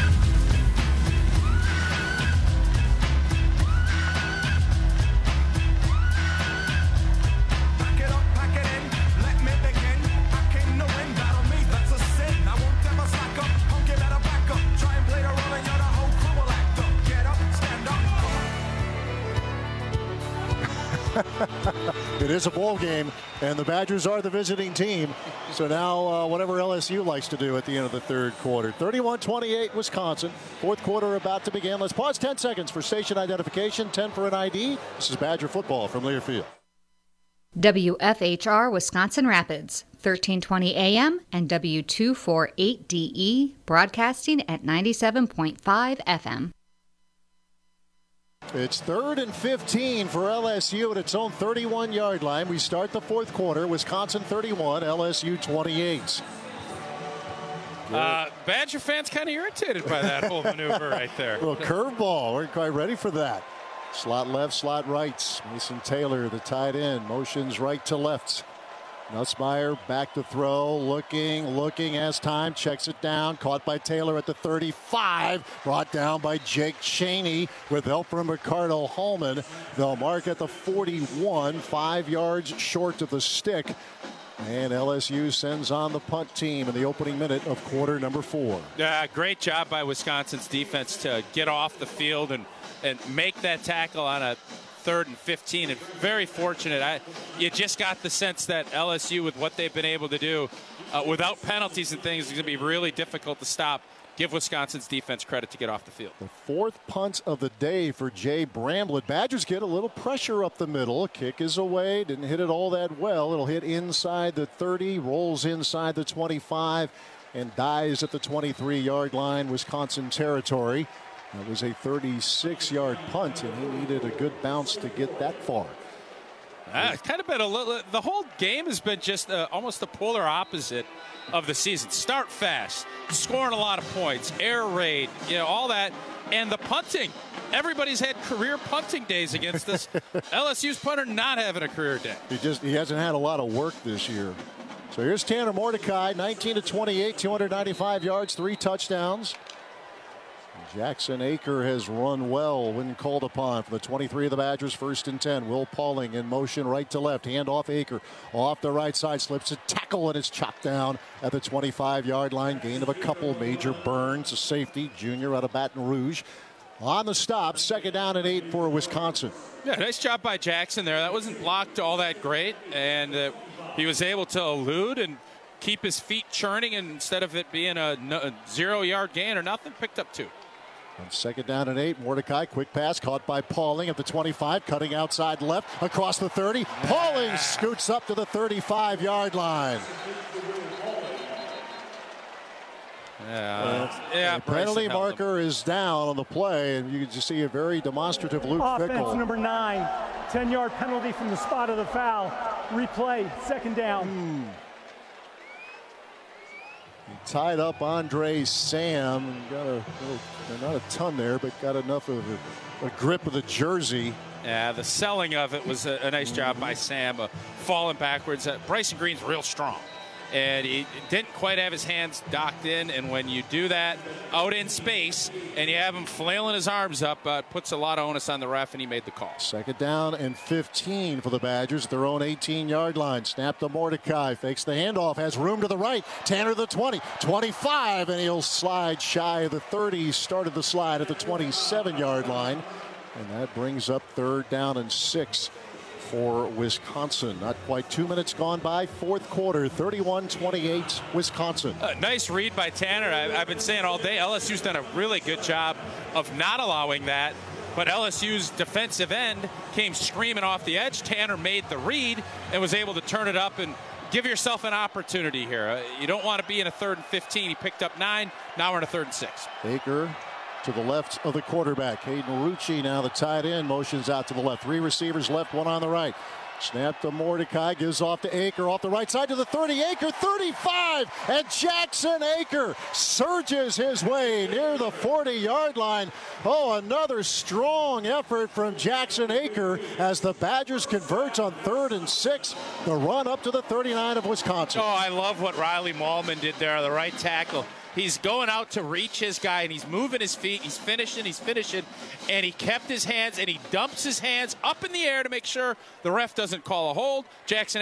It is a bowl game, and the Badgers are the visiting team. So now uh, whatever L S U likes to do at the end of the third quarter. thirty-one twenty-eight Wisconsin. Fourth quarter about to begin. Let's pause ten seconds for station identification, ten for an I D. This is Badger football from Learfield. W F H R Wisconsin Rapids, thirteen twenty A M and W two forty-eight D E, broadcasting at ninety-seven point five F M. It's third and fifteen for L S U at its own thirty-one yard line. We start the fourth quarter. Wisconsin thirty-one, L S U twenty-eight. Uh, Badger fans kind of irritated by that whole maneuver right there. Well, curveball. We're quite ready for that. Slot left, slot right. Mason Taylor, the tight end, motions right to left. Nussmeier back to throw, looking, looking as time, checks it down, caught by Taylor at the thirty-five, brought down by Jake Chaney with help from Ricardo Hallman. They'll mark at the forty-one, five yards short of the stick. And L S U sends on the punt team in the opening minute of quarter number four. Yeah, great job by Wisconsin's defense to get off the field and, and make that tackle on a third and fifteen, and very fortunate. I, you just got the sense that L S U, with what they've been able to do, uh, without penalties and things, is going to be really difficult to stop. Give Wisconsin's defense credit to get off the field. The fourth punt of the day for Jay Bramblett. Badgers get a little pressure up the middle. Kick is away. Didn't hit it all that well. It'll hit inside the thirty, rolls inside the twenty-five, and dies at the twenty-three yard line, Wisconsin territory. It was a thirty-six yard punt, and he needed a good bounce to get that far. Uh, it's kind of been a little, the whole game has been just uh, almost the polar opposite of the season. Start fast, scoring a lot of points, air raid, you know, all that, and the punting. Everybody's had career punting days against us. L S U's punter not having a career day. He just he hasn't had a lot of work this year. So here's Tanner Mordecai, nineteen to twenty-eight, two hundred ninety-five yards, three touchdowns. Jackson Aker has run well when called upon for the twenty-three of the Badgers, first and ten. Will Pauling in motion right to left. Hand off Aker. Off the right side. Slips a tackle and is chopped down at the twenty-five yard line. Gain of a couple. Major Burns, a safety, junior out of Baton Rouge. On the stop, second down and eight for Wisconsin. Yeah, nice job by Jackson there. That wasn't blocked all that great, and uh, he was able to elude and keep his feet churning, and instead of it being a, a zero-yard gain or nothing, picked up two. On second down and eight, Mordecai, quick pass caught by Pauling at the twenty-five, cutting outside left, across the thirty. Pauling scoots up to the thirty-five yard line. Yeah, uh, yeah. The penalty marker is down on the play, and you can just see a very demonstrative Luke Offense Fickell. number nine, ten yard penalty from the spot of the foul. Replay, second down. Mm. He tied up Andre Sam and got a little, not a ton there, but got enough of a, a grip of the jersey. Yeah, the selling of it was a, a nice job by Sam, uh, falling backwards. Uh, Bryson Green's real strong, and he didn't quite have his hands docked in, and when you do that out in space and you have him flailing his arms up, uh, it puts a lot of onus on the ref, and he made the call. Second down and fifteen for the Badgers at their own eighteen yard line. Snap to Mordecai, fakes the handoff, has room to the right. Tanner the twenty, twenty-five, and he'll slide shy of the thirty. Started the slide at the twenty-seven yard line, and that brings up third down and six for Wisconsin. Not quite two minutes gone by, fourth quarter, thirty-one twenty-eight, Wisconsin. Uh, nice read by Tanner. I, I've been saying all day, L S U's done a really good job of not allowing that. But L S U's defensive end came screaming off the edge. Tanner made the read and was able to turn it up and give yourself an opportunity here. Uh, you don't want to be in a third and fifteen. He picked up nine. Now we're in a third and six. Baker to the left of the quarterback. Hayden Rucci now the tight end, motions out to the left. Three receivers left, one on the right. Snap to Mordecai, gives off to Aker, off the right side to the thirty. Aker, thirty-five, and Jackson Aker surges his way near the forty-yard line. Oh, another strong effort from Jackson Aker as the Badgers convert on third and six. The run up to the thirty-nine of Wisconsin. Oh, I love what Riley Mahlman did there, the right tackle. He's going out to reach his guy, and he's moving his feet. He's finishing, he's finishing, and he kept his hands, and he dumps his hands up in the air to make sure the ref doesn't call a hold. Jackson